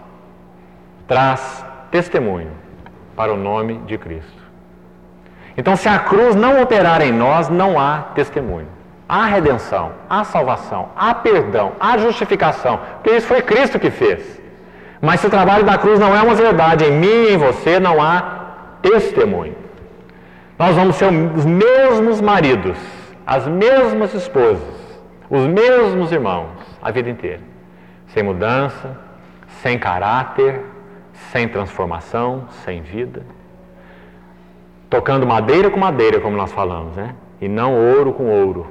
Speaker 1: traz testemunho para o nome de Cristo. Então, se a cruz não operar em nós, não há testemunho. Há redenção, há salvação, há perdão, há justificação, porque isso foi Cristo que fez. Mas se o trabalho da cruz não é uma verdade em mim e em você, não há testemunho. Nós vamos ser os mesmos maridos, as mesmas esposas, os mesmos irmãos a vida inteira. Sem mudança, sem caráter, sem transformação, sem vida. Tocando madeira com madeira, como nós falamos, né? E não ouro com ouro.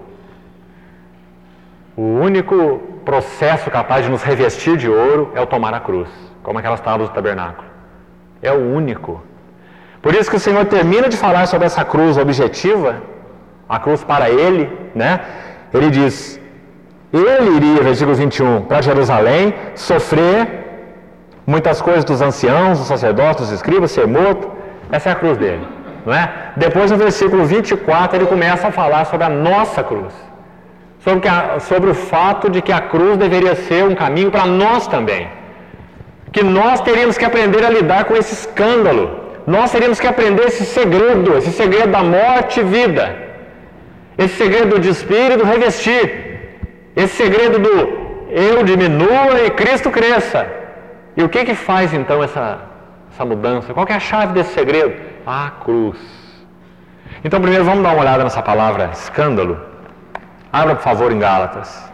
Speaker 1: O único processo capaz de nos revestir de ouro é o tomar a cruz, como aquelas tábuas do tabernáculo. É o único. Por isso que o Senhor termina de falar sobre essa cruz objetiva, a cruz para Ele, né? Ele diz, Ele iria, versículo 21, para Jerusalém, sofrer muitas coisas dos anciãos, dos sacerdotes, dos escribas, ser morto. Essa é a cruz dele, não é? Depois, no versículo 24, ele começa a falar sobre a nossa cruz. Sobre o fato de que a cruz deveria ser um caminho para nós também. Que nós teríamos que aprender a lidar com esse escândalo. Nós teríamos que aprender esse segredo da morte e vida. Esse segredo do despir e do revestir. Esse segredo do eu diminua e Cristo cresça. E o que faz então essa mudança? Qual que é a chave desse segredo? A cruz. Então primeiro vamos dar uma olhada nessa palavra escândalo. Abra por favor em Gálatas.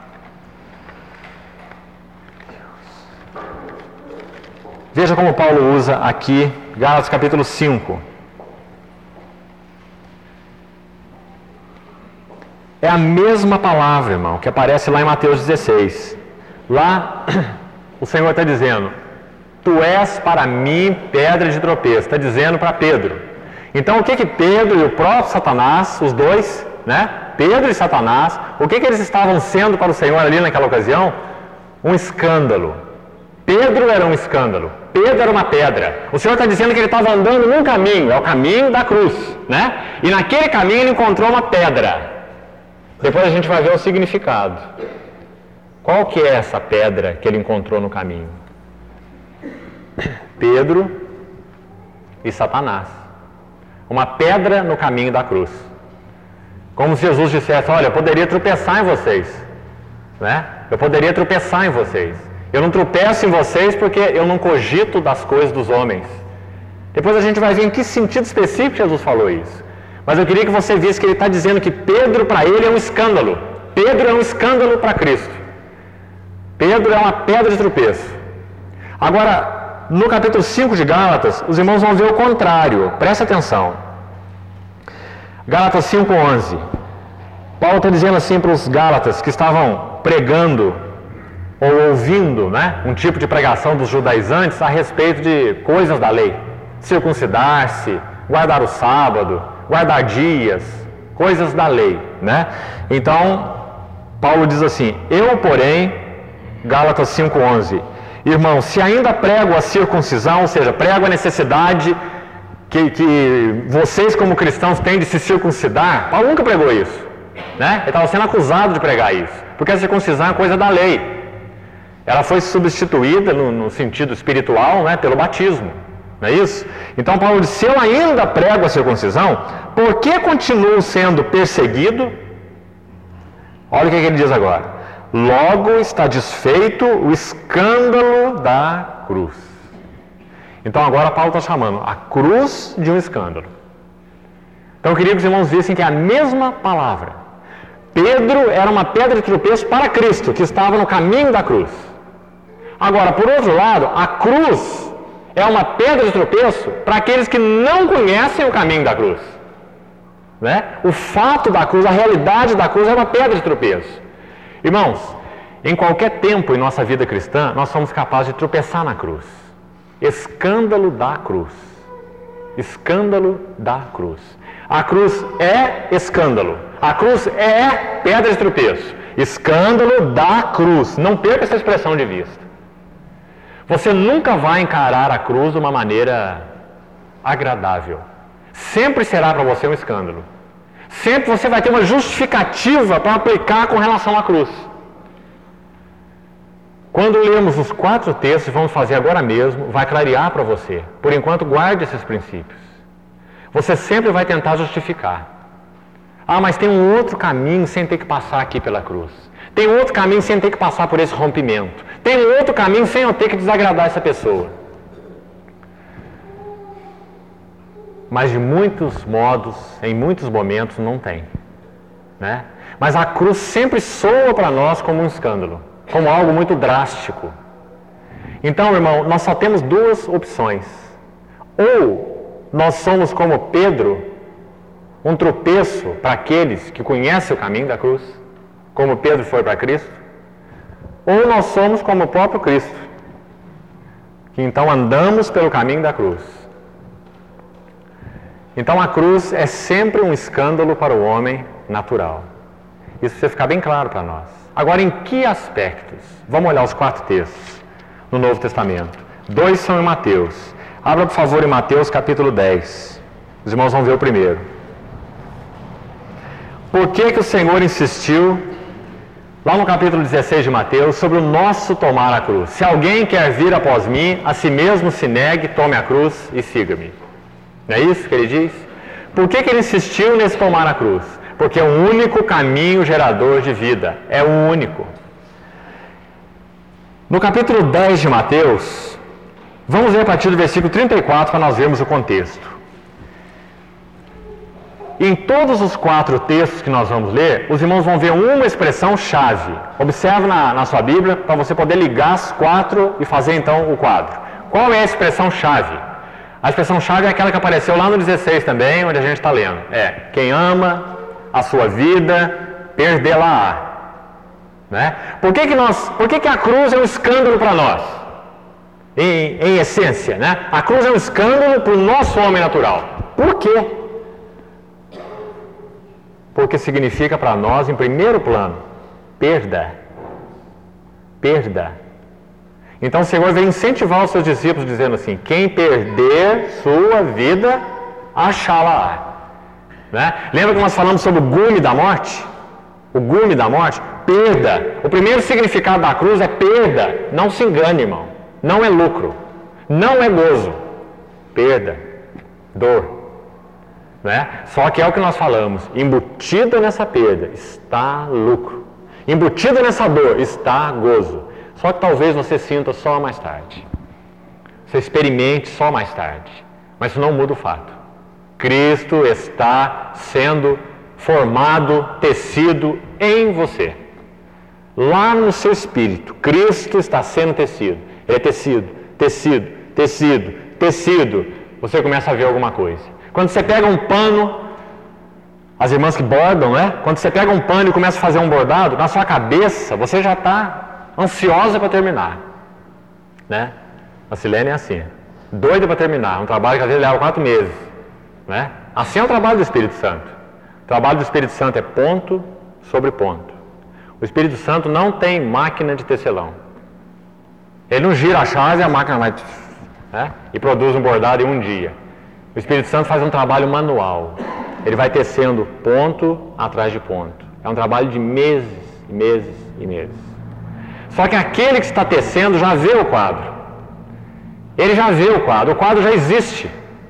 Speaker 1: Veja como Paulo usa aqui, Gálatas capítulo 5. É a mesma palavra, irmão, que aparece lá em Mateus 16. Lá, o Senhor está dizendo, tu és para mim pedra de tropeço. Está dizendo para Pedro. Então, o que Pedro e o próprio Satanás, os dois, né? Pedro e Satanás, o que eles estavam sendo para o Senhor ali naquela ocasião? Um escândalo. Pedro era um escândalo. Pedro era uma pedra. O Senhor está dizendo que ele estava andando num caminho, é o caminho da cruz, né? E naquele caminho ele encontrou uma pedra. Depois a gente vai ver o significado. Qual que é essa pedra que ele encontrou no caminho? Pedro e Satanás. Uma pedra no caminho da cruz. Como se Jesus dissesse, olha, eu poderia tropeçar em vocês, né? Eu poderia tropeçar em vocês. Eu não tropeço em vocês porque eu não cogito das coisas dos homens. Depois a gente vai ver em que sentido específico Jesus falou isso. Mas eu queria que você visse que ele está dizendo que Pedro para ele é um escândalo. Pedro é um escândalo para Cristo. Pedro é uma pedra de tropeço. Agora, no capítulo 5 de Gálatas, os irmãos vão ver o contrário. Presta atenção. Gálatas 5:11. Paulo está dizendo assim para os Gálatas que estavam pregando ou ouvindo, né, um tipo de pregação dos judaizantes a respeito de coisas da lei. Circuncidar-se, guardar o sábado, guardar dias, coisas da lei, né? Então, Paulo diz assim, eu, porém, Gálatas 5:11, irmão, se ainda prego a circuncisão, ou seja, prego a necessidade que vocês como cristãos têm de se circuncidar, Paulo nunca pregou isso, né? Ele estava sendo acusado de pregar isso, porque a circuncisão é coisa da lei. Ela foi substituída no sentido espiritual, né, pelo batismo, não é isso? Então Paulo diz, se eu ainda prego a circuncisão, por que continuo sendo perseguido? Olha o que ele diz agora. Logo está desfeito o escândalo da cruz. Então agora Paulo está chamando a cruz de um escândalo. Então eu queria que os irmãos vissem que é a mesma palavra. Pedro era uma pedra de tropeço para Cristo, que estava no caminho da cruz. Agora, por outro lado, a cruz é uma pedra de tropeço para aqueles que não conhecem o caminho da cruz. Né? O fato da cruz, a realidade da cruz é uma pedra de tropeço. Irmãos, em qualquer tempo em nossa vida cristã, nós somos capazes de tropeçar na cruz. Escândalo da cruz. Escândalo da cruz. A cruz é escândalo. A cruz é pedra de tropeço. Escândalo da cruz. Não perca essa expressão de vista. Você nunca vai encarar a cruz de uma maneira agradável. Sempre será para você um escândalo. Sempre você vai ter uma justificativa para aplicar com relação à cruz. Quando lermos os 4 textos, vamos fazer agora mesmo, vai clarear para você. Por enquanto, guarde esses princípios. Você sempre vai tentar justificar. Ah, mas tem um outro caminho sem ter que passar aqui pela cruz. Tem um outro caminho sem ter que passar por esse rompimento. Tem um outro caminho sem eu ter que desagradar essa pessoa. Mas de muitos modos, em muitos momentos, não tem. Né? Mas a cruz sempre soa para nós como um escândalo, como algo muito drástico. Então, irmão, nós só temos 2 opções. Ou nós somos como Pedro, um tropeço para aqueles que conhecem o caminho da cruz, como Pedro foi para Cristo, ou nós somos como o próprio Cristo, que então andamos pelo caminho da cruz. Então a cruz é sempre um escândalo para o homem natural. Isso precisa ficar bem claro para nós. Agora, em que aspectos? Vamos olhar os 4 textos no Novo Testamento. 2 são em Mateus. Abra, por favor, em Mateus capítulo 10. Os irmãos vão ver o primeiro. Por que o Senhor insistiu, lá no capítulo 16 de Mateus, sobre o nosso tomar a cruz? Se alguém quer vir após mim, a si mesmo se negue, tome a cruz e siga-me. Não é isso que ele diz? Por que ele insistiu nesse tomar a cruz? Porque é o único caminho gerador de vida. É o único. No capítulo 10 de Mateus, vamos ler a partir do versículo 34 para nós vermos o contexto. Em todos os 4 textos que nós vamos ler, os irmãos vão ver uma expressão chave. Observe na sua Bíblia para você poder ligar as 4 e fazer então o quadro. Qual é a expressão chave? A expressão chave é aquela que apareceu lá no 16 também, onde a gente está lendo. Quem ama a sua vida, perdê-la-á. Né? Por que a cruz é um escândalo para nós? Em essência, né? A cruz é um escândalo para o nosso homem natural. Por quê? Porque significa para nós, em primeiro plano, perda. Perda. Então o Senhor vem incentivar os seus discípulos dizendo assim: quem perder sua vida, achá-la-á. Né? Lembra que nós falamos sobre o gume da morte? O gume da morte? Perda. O primeiro significado da cruz é perda. Não se engane, irmão. Não é lucro. Não é gozo. Perda. Dor. Né? Só que é o que nós falamos. Embutido nessa perda está lucro. Embutido nessa dor está gozo. Só que talvez você sinta só mais tarde. Você experimente só mais tarde. Mas isso não muda o fato. Cristo está sendo formado, tecido em você. Lá no seu espírito, Cristo está sendo tecido. Ele é tecido, tecido, tecido, tecido. Você começa a ver alguma coisa. Quando você pega um pano, as irmãs que bordam, né? Quando você pega um pano e começa a fazer um bordado, na sua cabeça você já está ansiosa para terminar. Né? A Silene é assim, doida para terminar. Um trabalho que às vezes leva 4 meses. Né? Assim é o trabalho do Espírito Santo. O trabalho do Espírito Santo é ponto sobre ponto. O Espírito Santo não tem máquina de tecelão. Ele não gira a chave e a máquina vai, né? E produz um bordado em um dia. O Espírito Santo faz um trabalho manual. Ele vai tecendo ponto atrás de ponto. É um trabalho de meses, meses e meses. Só que aquele que está tecendo já vê o quadro. Ele já vê o quadro já existe.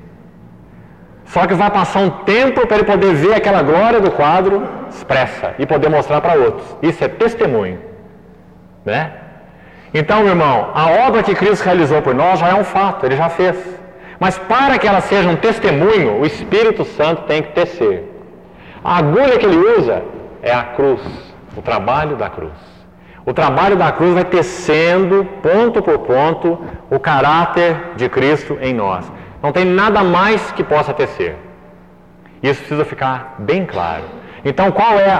Speaker 1: Só que vai passar um tempo para ele poder ver aquela glória do quadro expressa e poder mostrar para outros. Isso é testemunho. Né? Então, meu irmão, a obra que Cristo realizou por nós já é um fato, Ele já fez. Mas para que ela seja um testemunho, o Espírito Santo tem que tecer. A agulha que Ele usa é a cruz, o trabalho da cruz. O trabalho da cruz vai tecendo, ponto por ponto, o caráter de Cristo em nós. Não tem nada mais que possa tecer. Isso precisa ficar bem claro. Então, qual é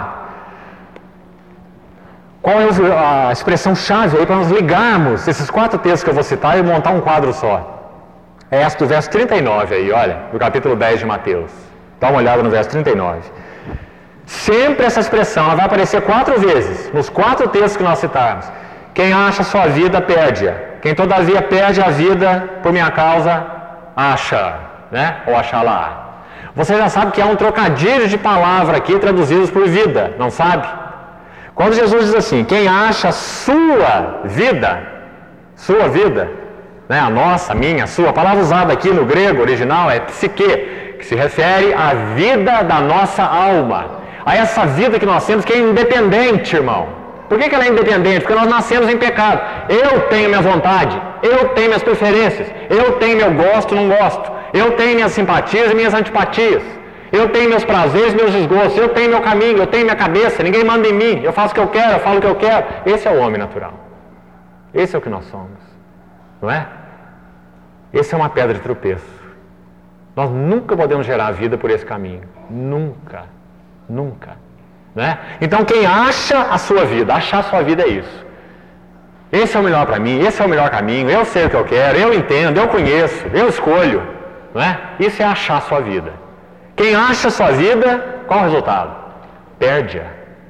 Speaker 1: a expressão-chave aí para nós ligarmos esses 4 textos que eu vou citar e montar um quadro só? É essa do verso 39 aí, olha, do capítulo 10 de Mateus. Dá uma olhada no verso 39. Sempre essa expressão ela vai aparecer 4 vezes, nos 4 textos que nós citarmos. Quem acha sua vida, perde-a. Quem todavia perde a vida por minha causa, acha, né? Ou achá-la. Você já sabe que há um trocadilho de palavra aqui traduzidos por vida, não sabe? Quando Jesus diz assim, quem acha a sua vida, né, a nossa, a minha, a sua, a palavra usada aqui no grego original é psique, que se refere à vida da nossa alma, a essa vida que nós temos que é independente, irmão. Por que ela é independente? Porque nós nascemos em pecado. Eu tenho minha vontade, eu tenho minhas preferências, eu tenho meu gosto, não gosto, eu tenho minhas simpatias e minhas antipatias, eu tenho meus prazeres, meus desgostos, eu tenho meu caminho, eu tenho minha cabeça, ninguém manda em mim, eu faço o que eu quero, eu falo o que eu quero. Esse é o homem natural. Esse é o que nós somos, não é? Esse é uma pedra de tropeço. Nós nunca podemos gerar vida por esse caminho. Nunca. Né? Então quem acha a sua vida, achar a sua vida é isso. Esse é o melhor para mim, esse é o melhor caminho, eu sei o que eu quero, eu entendo, eu conheço, eu escolho. Não é? Isso é achar a sua vida. Quem acha a sua vida, qual o resultado? Perde-a.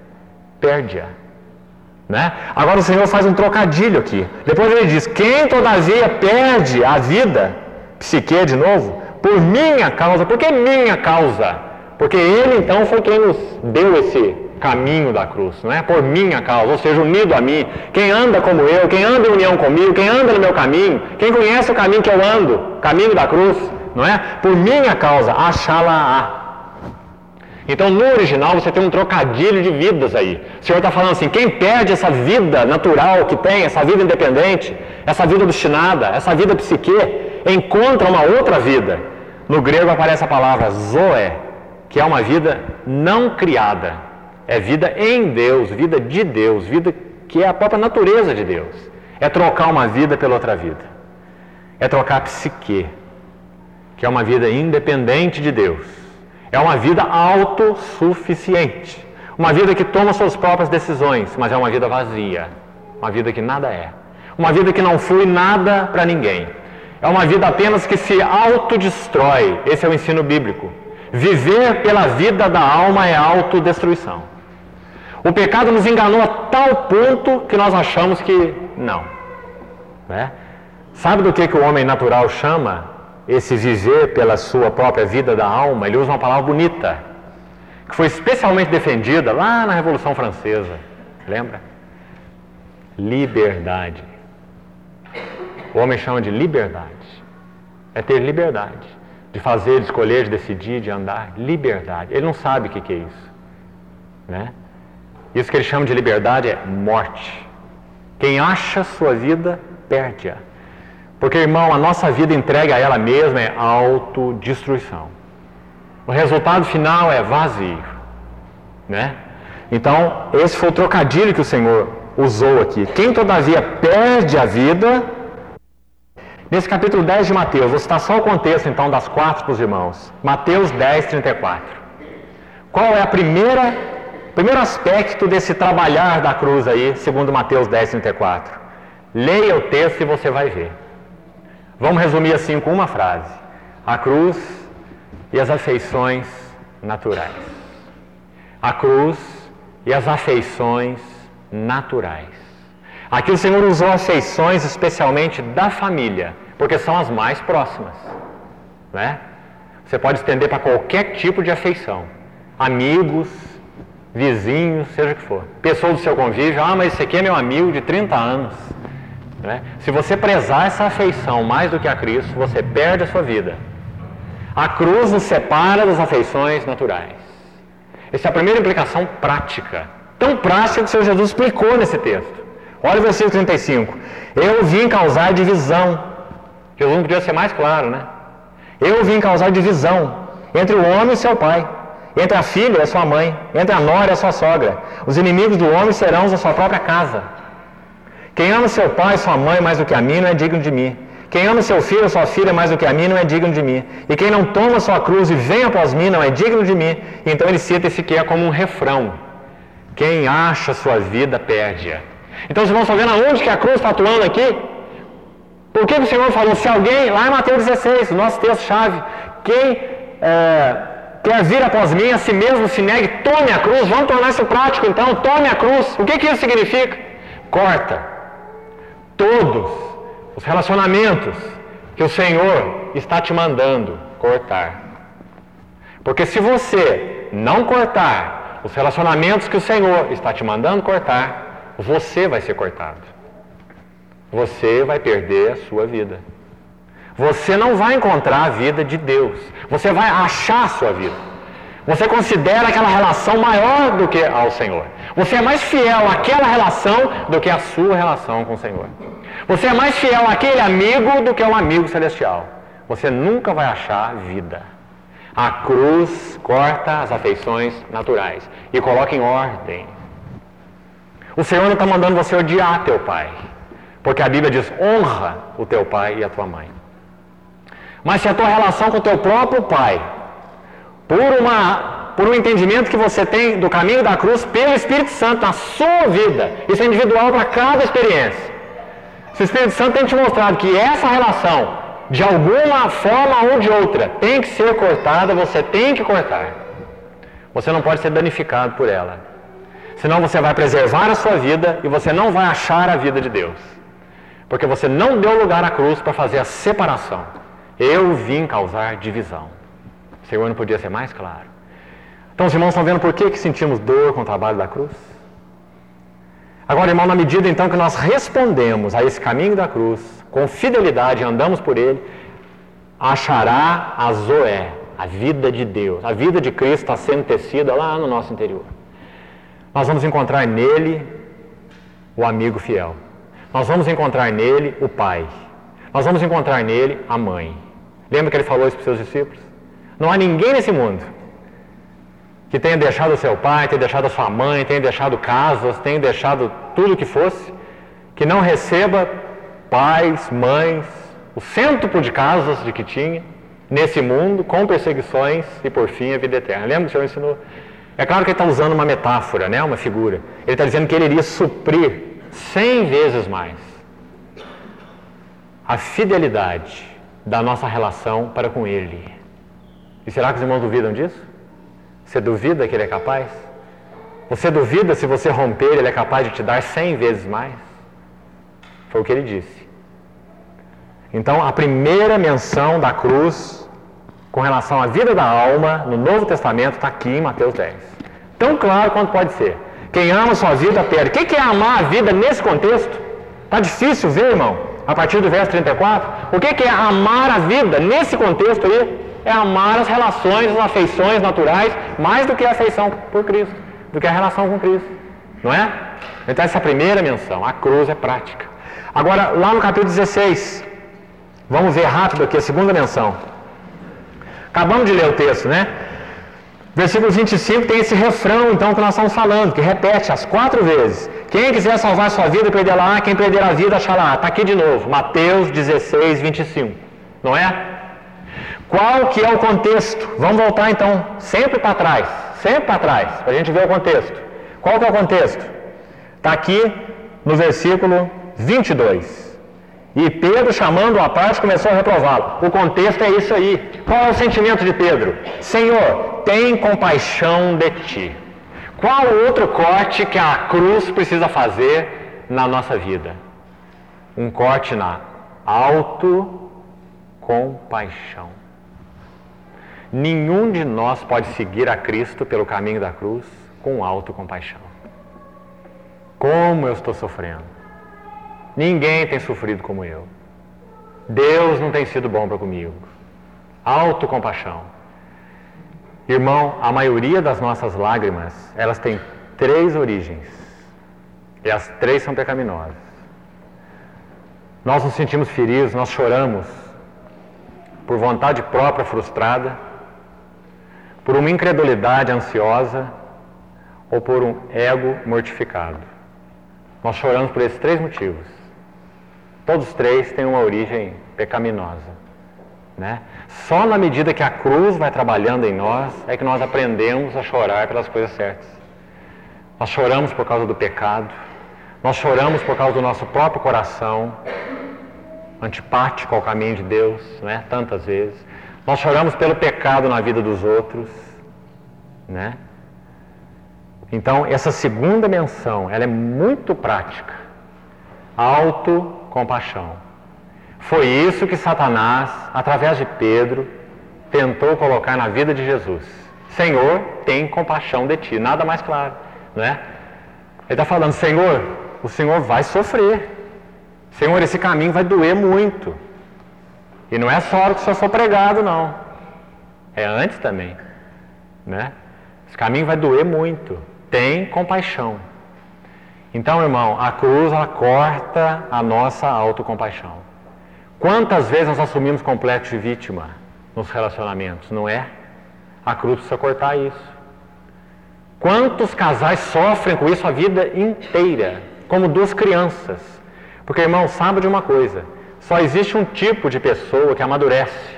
Speaker 1: Né? Agora o Senhor faz um trocadilho aqui. Depois ele diz, quem todavia perde a vida, psique de novo, por minha causa. Por que minha causa? Porque Ele então foi quem nos deu esse caminho da cruz, não é? Por minha causa, ou seja, unido a mim. Quem anda como eu, quem anda em união comigo, quem anda no meu caminho, quem conhece o caminho que eu ando, caminho da cruz, não é? Por minha causa, achá-la-á. Então, no original, você tem um trocadilho de vidas aí. O Senhor está falando assim, quem perde essa vida natural que tem, essa vida independente, essa vida obstinada, essa vida psique, encontra uma outra vida. No grego aparece a palavra zoe, que é uma vida não criada. É vida em Deus, vida de Deus, vida que é a própria natureza de Deus. É trocar uma vida pela outra vida. É trocar a psique, que é uma vida independente de Deus. É uma vida autossuficiente. Uma vida que toma suas próprias decisões, mas é uma vida vazia. Uma vida que nada é. Uma vida que não flui nada para ninguém. É uma vida apenas que se autodestrói. Esse é o ensino bíblico. Viver pela vida da alma é autodestruição. O pecado nos enganou a tal ponto que nós achamos que não. Né? Sabe do que o homem natural chama esse viver pela sua própria vida da alma? Ele usa uma palavra bonita, que foi especialmente defendida lá na Revolução Francesa. Lembra? Liberdade. O homem chama de liberdade. É ter liberdade. De fazer, de escolher, de decidir, de andar. Liberdade. Ele não sabe o que é isso. Né? Isso que ele chama de liberdade é morte. Quem acha sua vida, perde-a. Porque, irmão, a nossa vida entregue a ela mesma é autodestruição. O resultado final é vazio. Né? Então, esse foi o trocadilho que o Senhor usou aqui. Quem todavia perde a vida... Nesse capítulo 10 de Mateus, vou citar só o contexto então das 4 para os irmãos. Mateus 10, 34. Qual é o primeiro aspecto desse trabalhar da cruz aí, segundo Mateus 10, 34? Leia o texto e você vai ver. Vamos resumir assim com uma frase. A cruz e as afeições naturais. A cruz e as afeições naturais. Aqui o Senhor usou afeições especialmente da família, porque são as mais próximas. Né? Você pode estender para qualquer tipo de afeição. Amigos, vizinhos, seja o que for. Pessoas do seu convívio, mas esse aqui é meu amigo de 30 anos. Né? Se você prezar essa afeição mais do que a Cristo, você perde a sua vida. A cruz nos separa das afeições naturais. Essa é a primeira implicação prática. Tão prática que o Senhor Jesus explicou nesse texto. Olha o versículo 35. Eu vim causar divisão. Jesus não podia ser mais claro, né? Eu vim causar divisão entre o homem e seu pai, entre a filha e a sua mãe, entre a nora e a sua sogra. Os inimigos do homem serão os da sua própria casa. Quem ama seu pai e sua mãe mais do que a mim não é digno de mim. Quem ama seu filho ou sua filha mais do que a mim não é digno de mim. E quem não toma sua cruz e vem após mim não é digno de mim. Então ele cita esse que é como um refrão. Quem acha sua vida, perde-a. Então vocês estão vendo aonde que a cruz está atuando aqui? Por que o Senhor falou, se alguém, lá em Mateus 16, o nosso texto-chave, quem quer vir após mim, a si mesmo se negue, tome a cruz. Vamos tornar isso prático então, tome a cruz. O que isso significa? Corta todos os relacionamentos que o Senhor está te mandando cortar. Porque se você não cortar os relacionamentos que o Senhor está te mandando cortar, você vai ser cortado. Você vai perder a sua vida. Você não vai encontrar a vida de Deus. Você vai achar a sua vida. Você considera aquela relação maior do que ao Senhor. Você é mais fiel àquela relação do que à sua relação com o Senhor. Você é mais fiel àquele amigo do que ao amigo celestial. Você nunca vai achar vida. A cruz corta as afeições naturais e coloca em ordem. O Senhor não está mandando você odiar teu pai, porque a Bíblia diz: honra o teu pai e a tua mãe. Mas se a tua relação com o teu próprio pai, por um entendimento que você tem do caminho da cruz pelo Espírito Santo na sua vida, isso é individual para cada experiência. Se o Espírito Santo tem te mostrado que essa relação, de alguma forma ou de outra, tem que ser cortada, você tem que cortar. Você não pode ser danificado por ela. Senão você vai preservar a sua vida e você não vai achar a vida de Deus. Porque você não deu lugar à cruz para fazer a separação. Eu vim causar divisão. O Senhor não podia ser mais claro. Então os irmãos estão vendo por que sentimos dor com o trabalho da cruz? Agora, irmão, na medida então que nós respondemos a esse caminho da cruz, com fidelidade, andamos por ele, achará a Zoé, a vida de Deus. A vida de Cristo está sendo tecida lá no nosso interior. Nós vamos encontrar nele o amigo fiel. Nós vamos encontrar nele o pai. Nós vamos encontrar nele a mãe. Lembra que ele falou isso para os seus discípulos? Não há ninguém nesse mundo que tenha deixado o seu pai, tenha deixado a sua mãe, tenha deixado casas, tenha deixado tudo o que fosse, que não receba pais, mães, o centro de casas de que tinha, nesse mundo, com perseguições e por fim a vida eterna. Lembra que o Senhor ensinou? É claro que ele está usando uma metáfora, né? Uma figura. Ele está dizendo que ele iria suprir 100 vezes mais a fidelidade da nossa relação para com ele. E será que os irmãos duvidam disso? Você duvida que ele é capaz? Você duvida se você romper, ele é capaz de te dar 100 vezes mais? Foi o que ele disse. Então, a primeira menção da cruz com relação à vida da alma no Novo Testamento está aqui em Mateus 10. Tão claro quanto pode ser. Quem ama sua vida perde. O que é amar a vida nesse contexto? Está difícil ver, irmão? A partir do verso 34. O que é amar a vida nesse contexto aí? É amar as relações, as afeições naturais, mais do que a afeição por Cristo, do que a relação com Cristo. Não é? Então essa é a primeira menção. A cruz é prática. Agora, lá no capítulo 16, vamos ver rápido aqui a segunda menção. Acabamos de ler o texto, né? Versículo 25 tem esse refrão, então, que nós estamos falando, que repete as 4 vezes. Quem quiser salvar sua vida, perderá, quem perder a vida, achará. Está aqui de novo, Mateus 16, 25. Não é? Qual que é o contexto? Vamos voltar, então, sempre para trás, para a gente ver o contexto. Qual que é o contexto? Está aqui no versículo 22. E Pedro, chamando-o à parte, começou a reprová-lo. O contexto é isso aí. Qual é o sentimento de Pedro? Senhor, tem compaixão de ti. Qual outro corte que a cruz precisa fazer na nossa vida? Um corte na autocompaixão. Nenhum de nós pode seguir a Cristo pelo caminho da cruz com autocompaixão. Como eu estou sofrendo. Ninguém tem sofrido como eu. Deus não tem sido bom para comigo. Autocompaixão. Irmão, a maioria das nossas lágrimas, elas têm 3 origens. E as 3 são pecaminosas. Nós nos sentimos feridos, nós choramos por vontade própria frustrada, por uma incredulidade ansiosa ou por um ego mortificado. Nós choramos por esses 3 motivos. Todos 3 têm uma origem pecaminosa, né? Só na medida que a cruz vai trabalhando em nós é que nós aprendemos a chorar pelas coisas certas. Nós choramos por causa do pecado, nós choramos por causa do nosso próprio coração antipático ao caminho de Deus, né? Tantas vezes. Nós choramos pelo pecado na vida dos outros, né? Então, essa segunda menção, ela é muito prática. Autocompaixão. Foi isso que Satanás, através de Pedro, tentou colocar na vida de Jesus. Senhor, tem compaixão de ti. Nada mais claro, não é? Ele está falando, Senhor, o Senhor vai sofrer. Senhor, esse caminho vai doer muito. E não é só a hora que o Senhor for pregado, não. É antes também, né? Esse caminho vai doer muito. Tem compaixão. Então, irmão, a cruz, ela corta a nossa autocompaixão. Quantas vezes nós assumimos complexo de vítima nos relacionamentos, não é? A cruz precisa cortar isso. Quantos casais sofrem com isso a vida inteira, como duas crianças? Porque, irmão, sabe de uma coisa, só existe um tipo de pessoa que amadurece.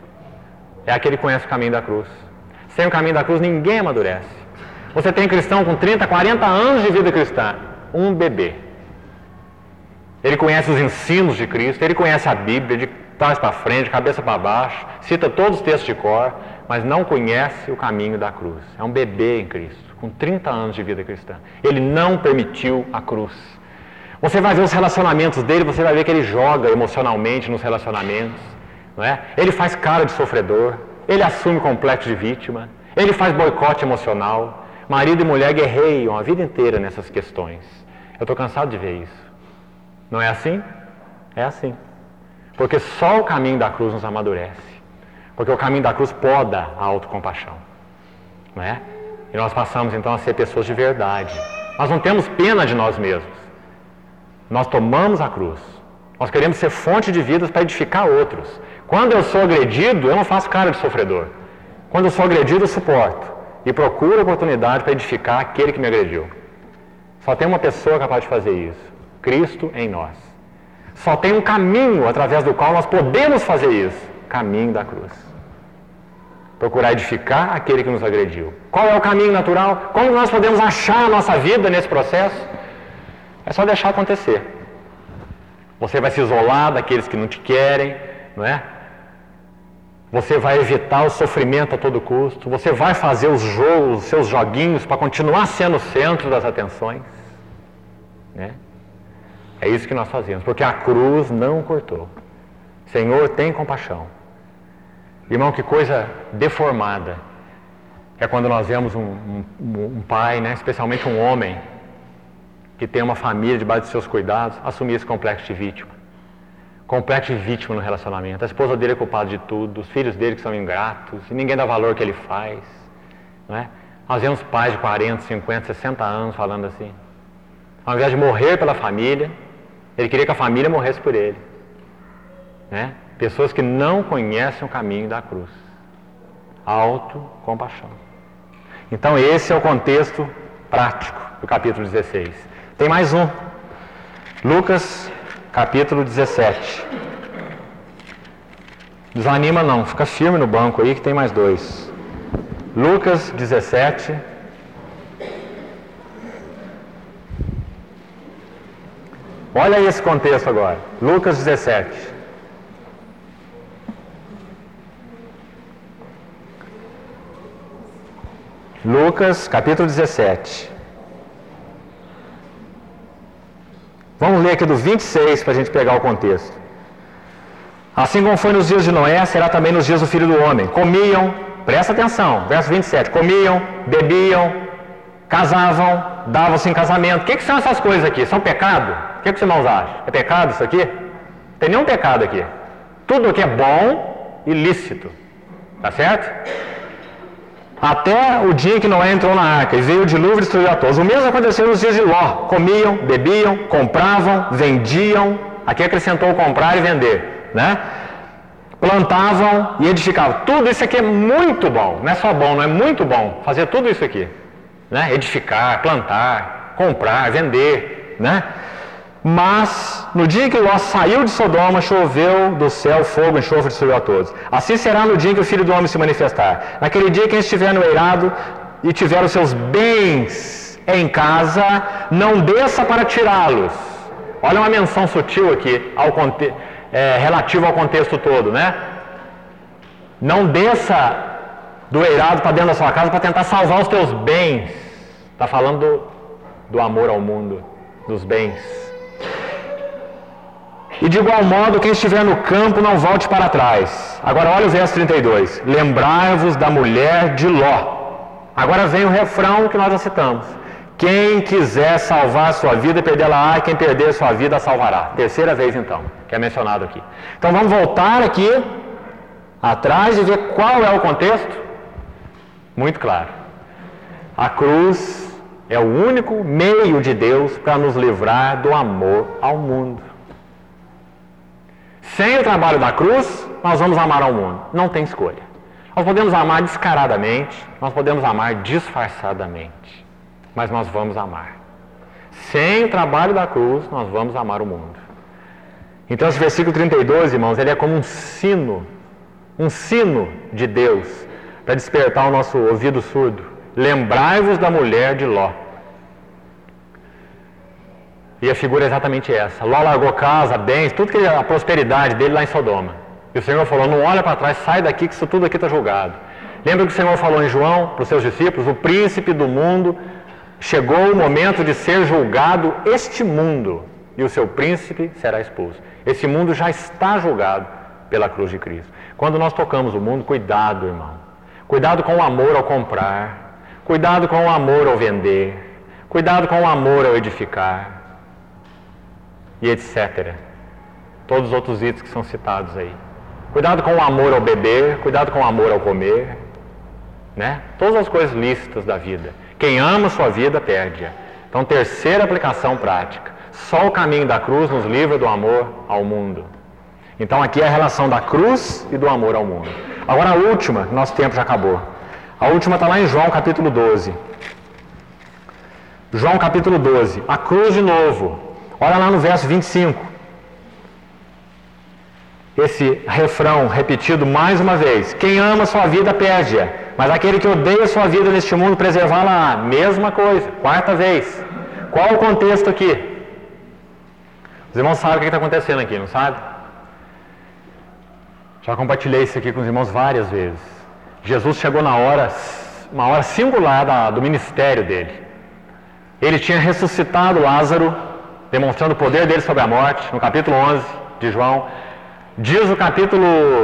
Speaker 1: É aquele que conhece o caminho da cruz. Sem o caminho da cruz, ninguém amadurece. Você tem cristão com 30, 40 anos de vida cristã, um bebê. Ele conhece os ensinos de Cristo, ele conhece a Bíblia de trás para frente, de cabeça para baixo, cita todos os textos de cor, mas não conhece o caminho da cruz. É um bebê em Cristo, com 30 anos de vida cristã. Ele não permitiu a cruz. Você vai ver os relacionamentos dele, você vai ver que ele joga emocionalmente nos relacionamentos, não é? Ele faz cara de sofredor, ele assume complexo de vítima, ele faz boicote emocional. Marido e mulher guerreiam a vida inteira nessas questões. Eu estou cansado de ver isso. Não é assim? É assim. Porque só o caminho da cruz nos amadurece. Porque o caminho da cruz poda a autocompaixão. Não é? E nós passamos então a ser pessoas de verdade. Nós não temos pena de nós mesmos. Nós tomamos a cruz. Nós queremos ser fonte de vidas para edificar outros. Quando eu sou agredido, eu não faço cara de sofredor. Quando eu sou agredido, eu suporto. E procuro a oportunidade para edificar aquele que me agrediu. Só tem uma pessoa capaz de fazer isso. Cristo em nós. Só tem um caminho através do qual nós podemos fazer isso. Caminho da cruz. Procurar edificar aquele que nos agrediu. Qual é o caminho natural? Como nós podemos achar a nossa vida nesse processo? É só deixar acontecer. Você vai se isolar daqueles que não te querem, não é? Você vai evitar o sofrimento a todo custo. Você vai fazer os seus joguinhos para continuar sendo o centro das atenções, né? É isso que nós fazemos, porque a cruz não cortou. Senhor, tem compaixão. Irmão, que coisa deformada é quando nós vemos um pai, né, especialmente um homem, que tem uma família debaixo de seus cuidados, assumir esse complexo de vítima. Complexo de vítima no relacionamento. A esposa dele é culpada de tudo, os filhos dele que são ingratos, e ninguém dá valor ao que ele faz. Não é? Nós vemos pais de 40, 50, 60 anos falando assim. Ao invés de morrer pela família, ele queria que a família morresse por ele. Né? Pessoas que não conhecem o caminho da cruz. Autocompaixão. Então esse é o contexto prático do capítulo 16. Tem mais um. Lucas, capítulo 17. Desanima não, fica firme no banco aí que tem mais dois. Lucas 17. Olha esse contexto agora. Lucas 17. Lucas, capítulo 17. Vamos ler aqui do 26 para a gente pegar o contexto. Assim como foi nos dias de Noé, será também nos dias do Filho do Homem. Comiam, presta atenção, verso 27. Comiam, bebiam, casavam, davam-se em casamento. O que são essas coisas aqui? São pecado? O que os irmãos acham? É pecado isso aqui? Não tem nenhum pecado aqui. Tudo que é bom e lícito. Tá certo? Até o dia que Noé entrou na arca e veio o dilúvio e destruiu a todos. O mesmo aconteceu nos dias de Ló. Comiam, bebiam, compravam, vendiam. Aqui acrescentou comprar e vender, né? Plantavam e edificavam. Tudo isso aqui é muito bom. Não é só bom, não é muito bom fazer tudo isso aqui, né? Edificar, plantar, comprar, vender, né? Mas, no dia em que Ló saiu de Sodoma, choveu do céu fogo, enxofre e destruiu a todos. Assim será no dia em que o Filho do Homem se manifestar. Naquele dia, quem estiver no eirado e tiver os seus bens em casa, não desça para tirá-los. Olha uma menção sutil aqui, relativa ao contexto todo, né? Não desça do eirado para dentro da sua casa para tentar salvar os teus bens. Está falando do amor ao mundo, dos bens. E de igual modo, quem estiver no campo não volte para trás. Agora olha o verso 32. Lembrai-vos da mulher de Ló. Agora vem o refrão que nós já citamos. Quem quiser salvar a sua vida, perdê-la-á, e quem perder a sua vida, a salvará. Terceira vez, então, que é mencionado aqui. Então vamos voltar aqui atrás e ver qual é o contexto. Muito claro. A cruz é o único meio de Deus para nos livrar do amor ao mundo. Sem o trabalho da cruz, nós vamos amar ao mundo. Não tem escolha. Nós podemos amar descaradamente, nós podemos amar disfarçadamente, mas nós vamos amar. Sem o trabalho da cruz, nós vamos amar o mundo. Então esse versículo 32, irmãos, ele é como um sino de Deus, para despertar o nosso ouvido surdo. Lembrai-vos da mulher de Ló. E a figura é exatamente essa. Ló largou casa, bens, a prosperidade dele lá em Sodoma. E o Senhor falou, não olha para trás, sai daqui que isso tudo aqui está julgado. Lembra que o Senhor falou em João, para os seus discípulos, o príncipe do mundo, chegou o momento de ser julgado este mundo, e o seu príncipe será expulso. Esse mundo já está julgado pela cruz de Cristo. Quando nós tocamos o mundo, cuidado, irmão. Cuidado com o amor ao comprar, cuidado com o amor ao vender, cuidado com o amor ao edificar, e etc. Todos os outros itens que são citados aí. Cuidado com o amor ao beber, cuidado com o amor ao comer, né? Todas as coisas lícitas da vida. Quem ama sua vida, perde-a. Então, terceira aplicação prática. Só o caminho da cruz nos livra do amor ao mundo. Então, aqui é a relação da cruz e do amor ao mundo. Agora, a última, nosso tempo já acabou. A última está lá em João, capítulo 12. João, capítulo 12. A cruz de novo. Olha lá no verso 25. Esse refrão repetido mais uma vez. Quem ama sua vida, perde-a. Mas aquele que odeia sua vida neste mundo, preservá-la. Mesma coisa. Quarta vez. Qual o contexto aqui? Os irmãos sabem o que está acontecendo aqui, não sabe? Já compartilhei isso aqui com os irmãos várias vezes. Jesus chegou na uma hora singular do ministério dele. Ele tinha ressuscitado Lázaro, demonstrando o poder dele sobre a morte, no capítulo 11 de João. Diz o capítulo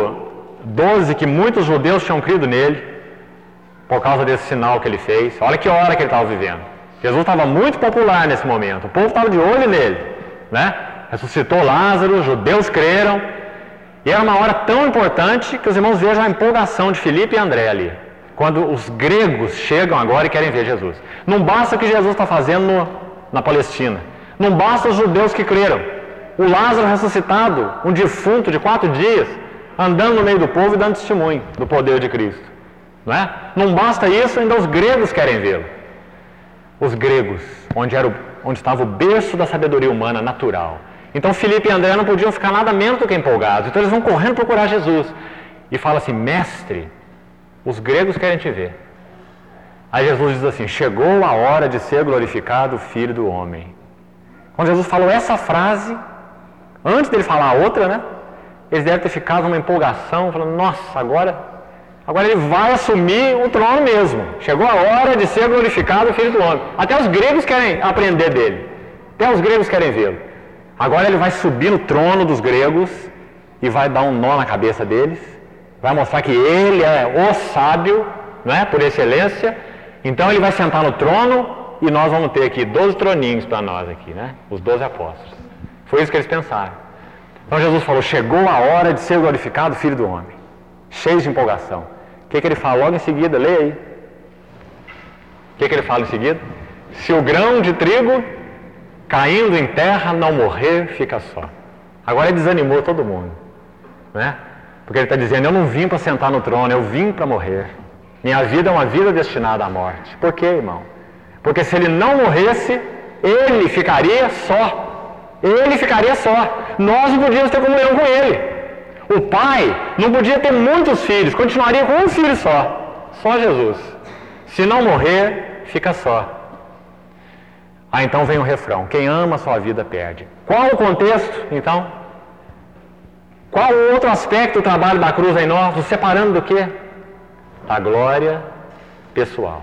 Speaker 1: 12 que muitos judeus tinham crido nele, por causa desse sinal que ele fez. Olha que hora que ele estava vivendo. Jesus estava muito popular nesse momento, o povo estava de olho nele, né? Ressuscitou Lázaro, os judeus creram, e era uma hora tão importante que os irmãos vejam a empolgação de Filipe e André ali, quando os gregos chegam agora e querem ver Jesus. Não basta o que Jesus está fazendo na Palestina, não basta os judeus que creram, o Lázaro ressuscitado, um defunto de 4 dias, andando no meio do povo e dando testemunho do poder de Cristo. Não é? Não basta isso, ainda os gregos querem vê-lo. Os gregos, onde estava o berço da sabedoria humana natural. Então Filipe e André não podiam ficar nada menos do que empolgados. Então eles vão correndo procurar Jesus. E fala assim, mestre, os gregos querem te ver. Aí Jesus diz assim, chegou a hora de ser glorificado o Filho do Homem. Quando Jesus falou essa frase, antes dele falar a outra, né? Eles devem ter ficado numa empolgação, falando, nossa, agora ele vai assumir o trono mesmo. Chegou a hora de ser glorificado o Filho do Homem. Até os gregos querem aprender dele. Até os gregos querem vê-lo. Agora ele vai subir no trono dos gregos e vai dar um nó na cabeça deles. Vai mostrar que ele é o sábio, não é? Por excelência. Então ele vai sentar no trono e nós vamos ter aqui 12 troninhos para nós aqui, né? Os 12 apóstolos. Foi isso que eles pensaram. Então Jesus falou, chegou a hora de ser glorificado o Filho do Homem. Cheio de empolgação. O que ele fala logo em seguida? Lê aí. O que ele fala em seguida? Se o grão de trigo caindo em terra não morrer, fica só. Agora ele desanimou todo mundo, né? Porque ele está dizendo, eu não vim para sentar no trono, eu vim para morrer. Minha vida é uma vida destinada à morte. Por quê, irmão? Porque se ele não morresse, ele ficaria só. Ele ficaria só. Nós não podíamos ter comunhão com ele. O pai não podia ter muitos filhos, continuaria com um filho só. Só Jesus. Se não morrer, fica só. Então vem o refrão, quem ama a sua vida perde. Qual o contexto, então? Qual o outro aspecto do trabalho da cruz em nós, nos separando do quê? Da glória pessoal.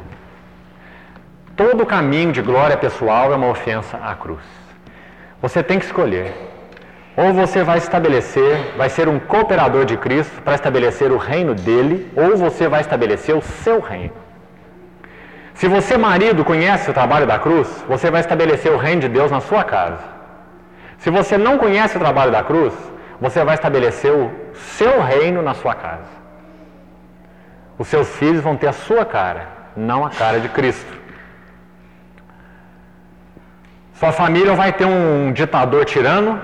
Speaker 1: Todo caminho de glória pessoal é uma ofensa à cruz. Você tem que escolher. Ou você vai ser um cooperador de Cristo para estabelecer o reino dele, ou você vai estabelecer o seu reino. Se você, marido, conhece o trabalho da cruz, você vai estabelecer o reino de Deus na sua casa. Se você não conhece o trabalho da cruz, você vai estabelecer o seu reino na sua casa. Os seus filhos vão ter a sua cara, não a cara de Cristo. Sua família vai ter um ditador tirano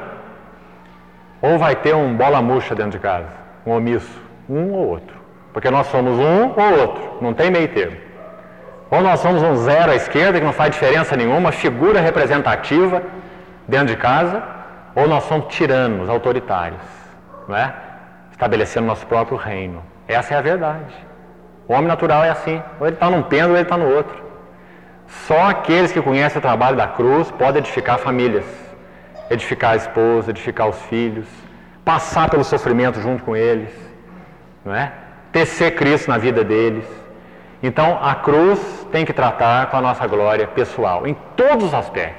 Speaker 1: ou vai ter um bola murcha dentro de casa, um omisso, um ou outro. Porque nós somos um ou outro, não tem meio termo. Ou nós somos um zero à esquerda, que não faz diferença nenhuma, figura representativa dentro de casa, ou nós somos tiranos, autoritários, não é? Estabelecendo nosso próprio reino. Essa é a verdade. O homem natural é assim, ou ele está num pêndulo ou ele está no outro. Só aqueles que conhecem o trabalho da cruz podem edificar famílias, edificar a esposa, edificar os filhos, passar pelo sofrimento junto com eles, não é? Tecer Cristo na vida deles. Então a cruz tem que tratar com a nossa glória pessoal, em todos os aspectos.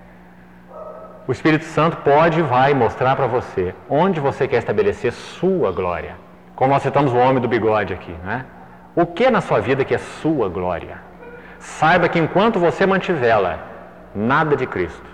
Speaker 1: O Espírito Santo pode e vai mostrar para você onde você quer estabelecer sua glória. Como nós citamos o homem do bigode aqui, né? O que na sua vida que é sua glória? Saiba que enquanto você mantivê-la, nada de Cristo.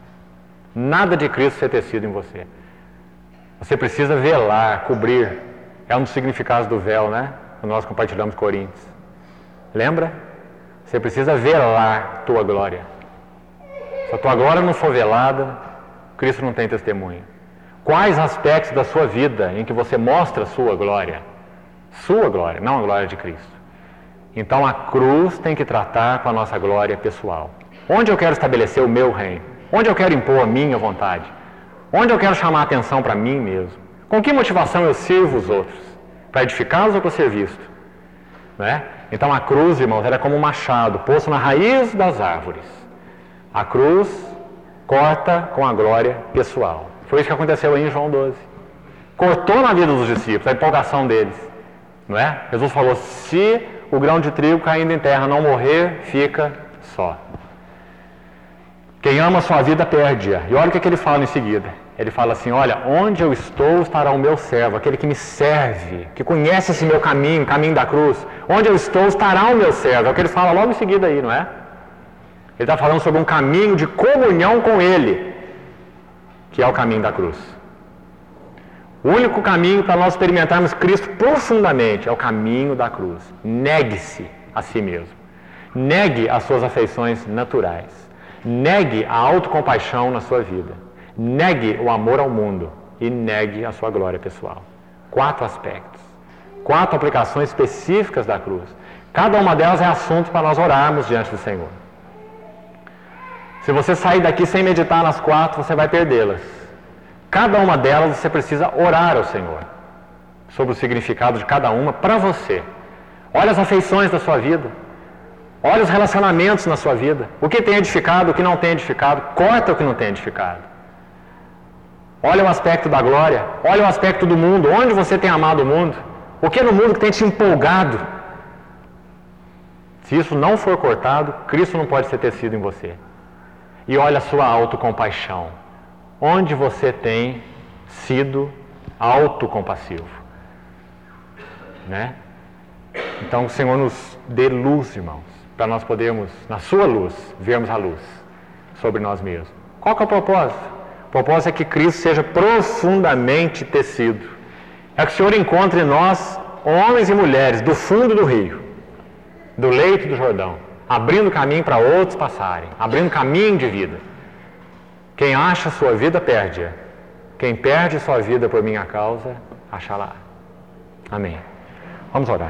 Speaker 1: Nada de Cristo ser tecido em você. Você precisa velar, cobrir. É um dos significados do véu, né? Que nós compartilhamos com Coríntios. Lembra? Você precisa velar tua glória. Se a tua glória não for velada, Cristo não tem testemunho. Quais aspectos da sua vida em que você mostra sua glória? Sua glória, não a glória de Cristo. Então a cruz tem que tratar com a nossa glória pessoal. Onde eu quero estabelecer o meu reino? Onde eu quero impor a minha vontade? Onde eu quero chamar a atenção para mim mesmo? Com que motivação eu sirvo os outros? Para edificá-los ou para ser visto? Né? Então a cruz, irmãos, era como um machado posto na raiz das árvores. A cruz corta com a glória pessoal. Foi isso que aconteceu aí em João 12. Cortou na vida dos discípulos, a empolgação deles. Não é? Jesus falou, se o grão de trigo caindo em terra não morrer, fica só. Quem ama a sua vida perde-a. E olha o que ele fala em seguida. Ele fala assim, olha, onde eu estou estará o meu servo, aquele que me serve, que conhece esse meu caminho, o caminho da cruz. Onde eu estou estará o meu servo. É o que ele fala logo em seguida aí, não é? Ele está falando sobre um caminho de comunhão com ele, que é o caminho da cruz. O único caminho para nós experimentarmos Cristo profundamente é o caminho da cruz. Negue-se a si mesmo. Negue as suas afeições naturais. Negue a autocompaixão na sua vida. Negue o amor ao mundo e negue a sua glória pessoal. 4 aspectos. 4 aplicações específicas da cruz. Cada uma delas é assunto para nós orarmos diante do Senhor. Se você sair daqui sem meditar nas 4, você vai perdê-las. Cada uma delas você precisa orar ao Senhor sobre o significado de cada uma para você. Olha as afeições da sua vida. Olha os relacionamentos na sua vida. O que tem edificado, o que não tem edificado. Corta o que não tem edificado. Olha o aspecto da glória. Olha o aspecto do mundo. Onde você tem amado o mundo? O que é no mundo que tem te empolgado? Se isso não for cortado, Cristo não pode ser tecido em você. E olha a sua autocompaixão. Onde você tem sido autocompassivo? Né? Então o Senhor nos dê luz, irmãos, para nós podermos, na sua luz, vermos a luz sobre nós mesmos. Qual que é o propósito? O propósito é que Cristo seja profundamente tecido. É que o Senhor encontre em nós homens e mulheres do fundo do rio, do leito do Jordão, abrindo caminho para outros passarem, abrindo caminho de vida. Quem acha sua vida, perde-a. Quem perde sua vida por minha causa, achará. Amém. Vamos orar.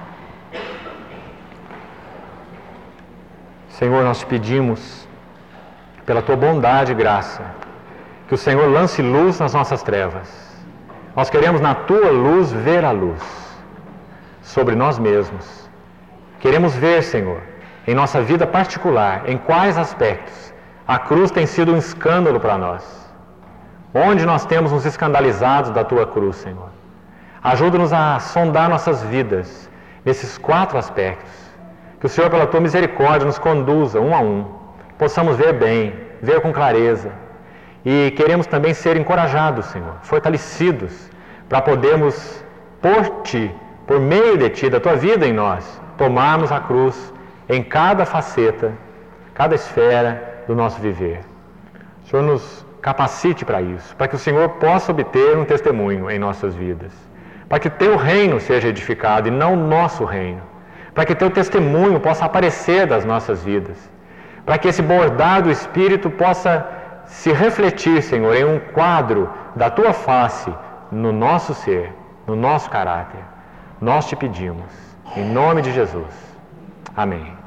Speaker 1: Senhor, nós te pedimos, pela tua bondade e graça, que o Senhor lance luz nas nossas trevas. Nós queremos na tua luz ver a luz sobre nós mesmos. Queremos ver, Senhor, em nossa vida particular, em quais aspectos a cruz tem sido um escândalo para nós. Onde nós temos nos escandalizado da tua cruz, Senhor. Ajuda-nos a sondar nossas vidas nesses 4 aspectos. Que o Senhor, pela tua misericórdia, nos conduza um a um. Possamos ver bem, ver com clareza. E queremos também ser encorajados, Senhor, fortalecidos, para podermos, por ti, por meio de ti, da tua vida em nós, tomarmos a cruz em cada faceta, cada esfera do nosso viver. O Senhor nos capacite para isso, para que o Senhor possa obter um testemunho em nossas vidas, para que Teu reino seja edificado e não o nosso reino, para que Teu testemunho possa aparecer das nossas vidas, para que esse bordar do Espírito possa se refletir, Senhor, em um quadro da Tua face no nosso ser, no nosso caráter. Nós te pedimos, em nome de Jesus. Amém.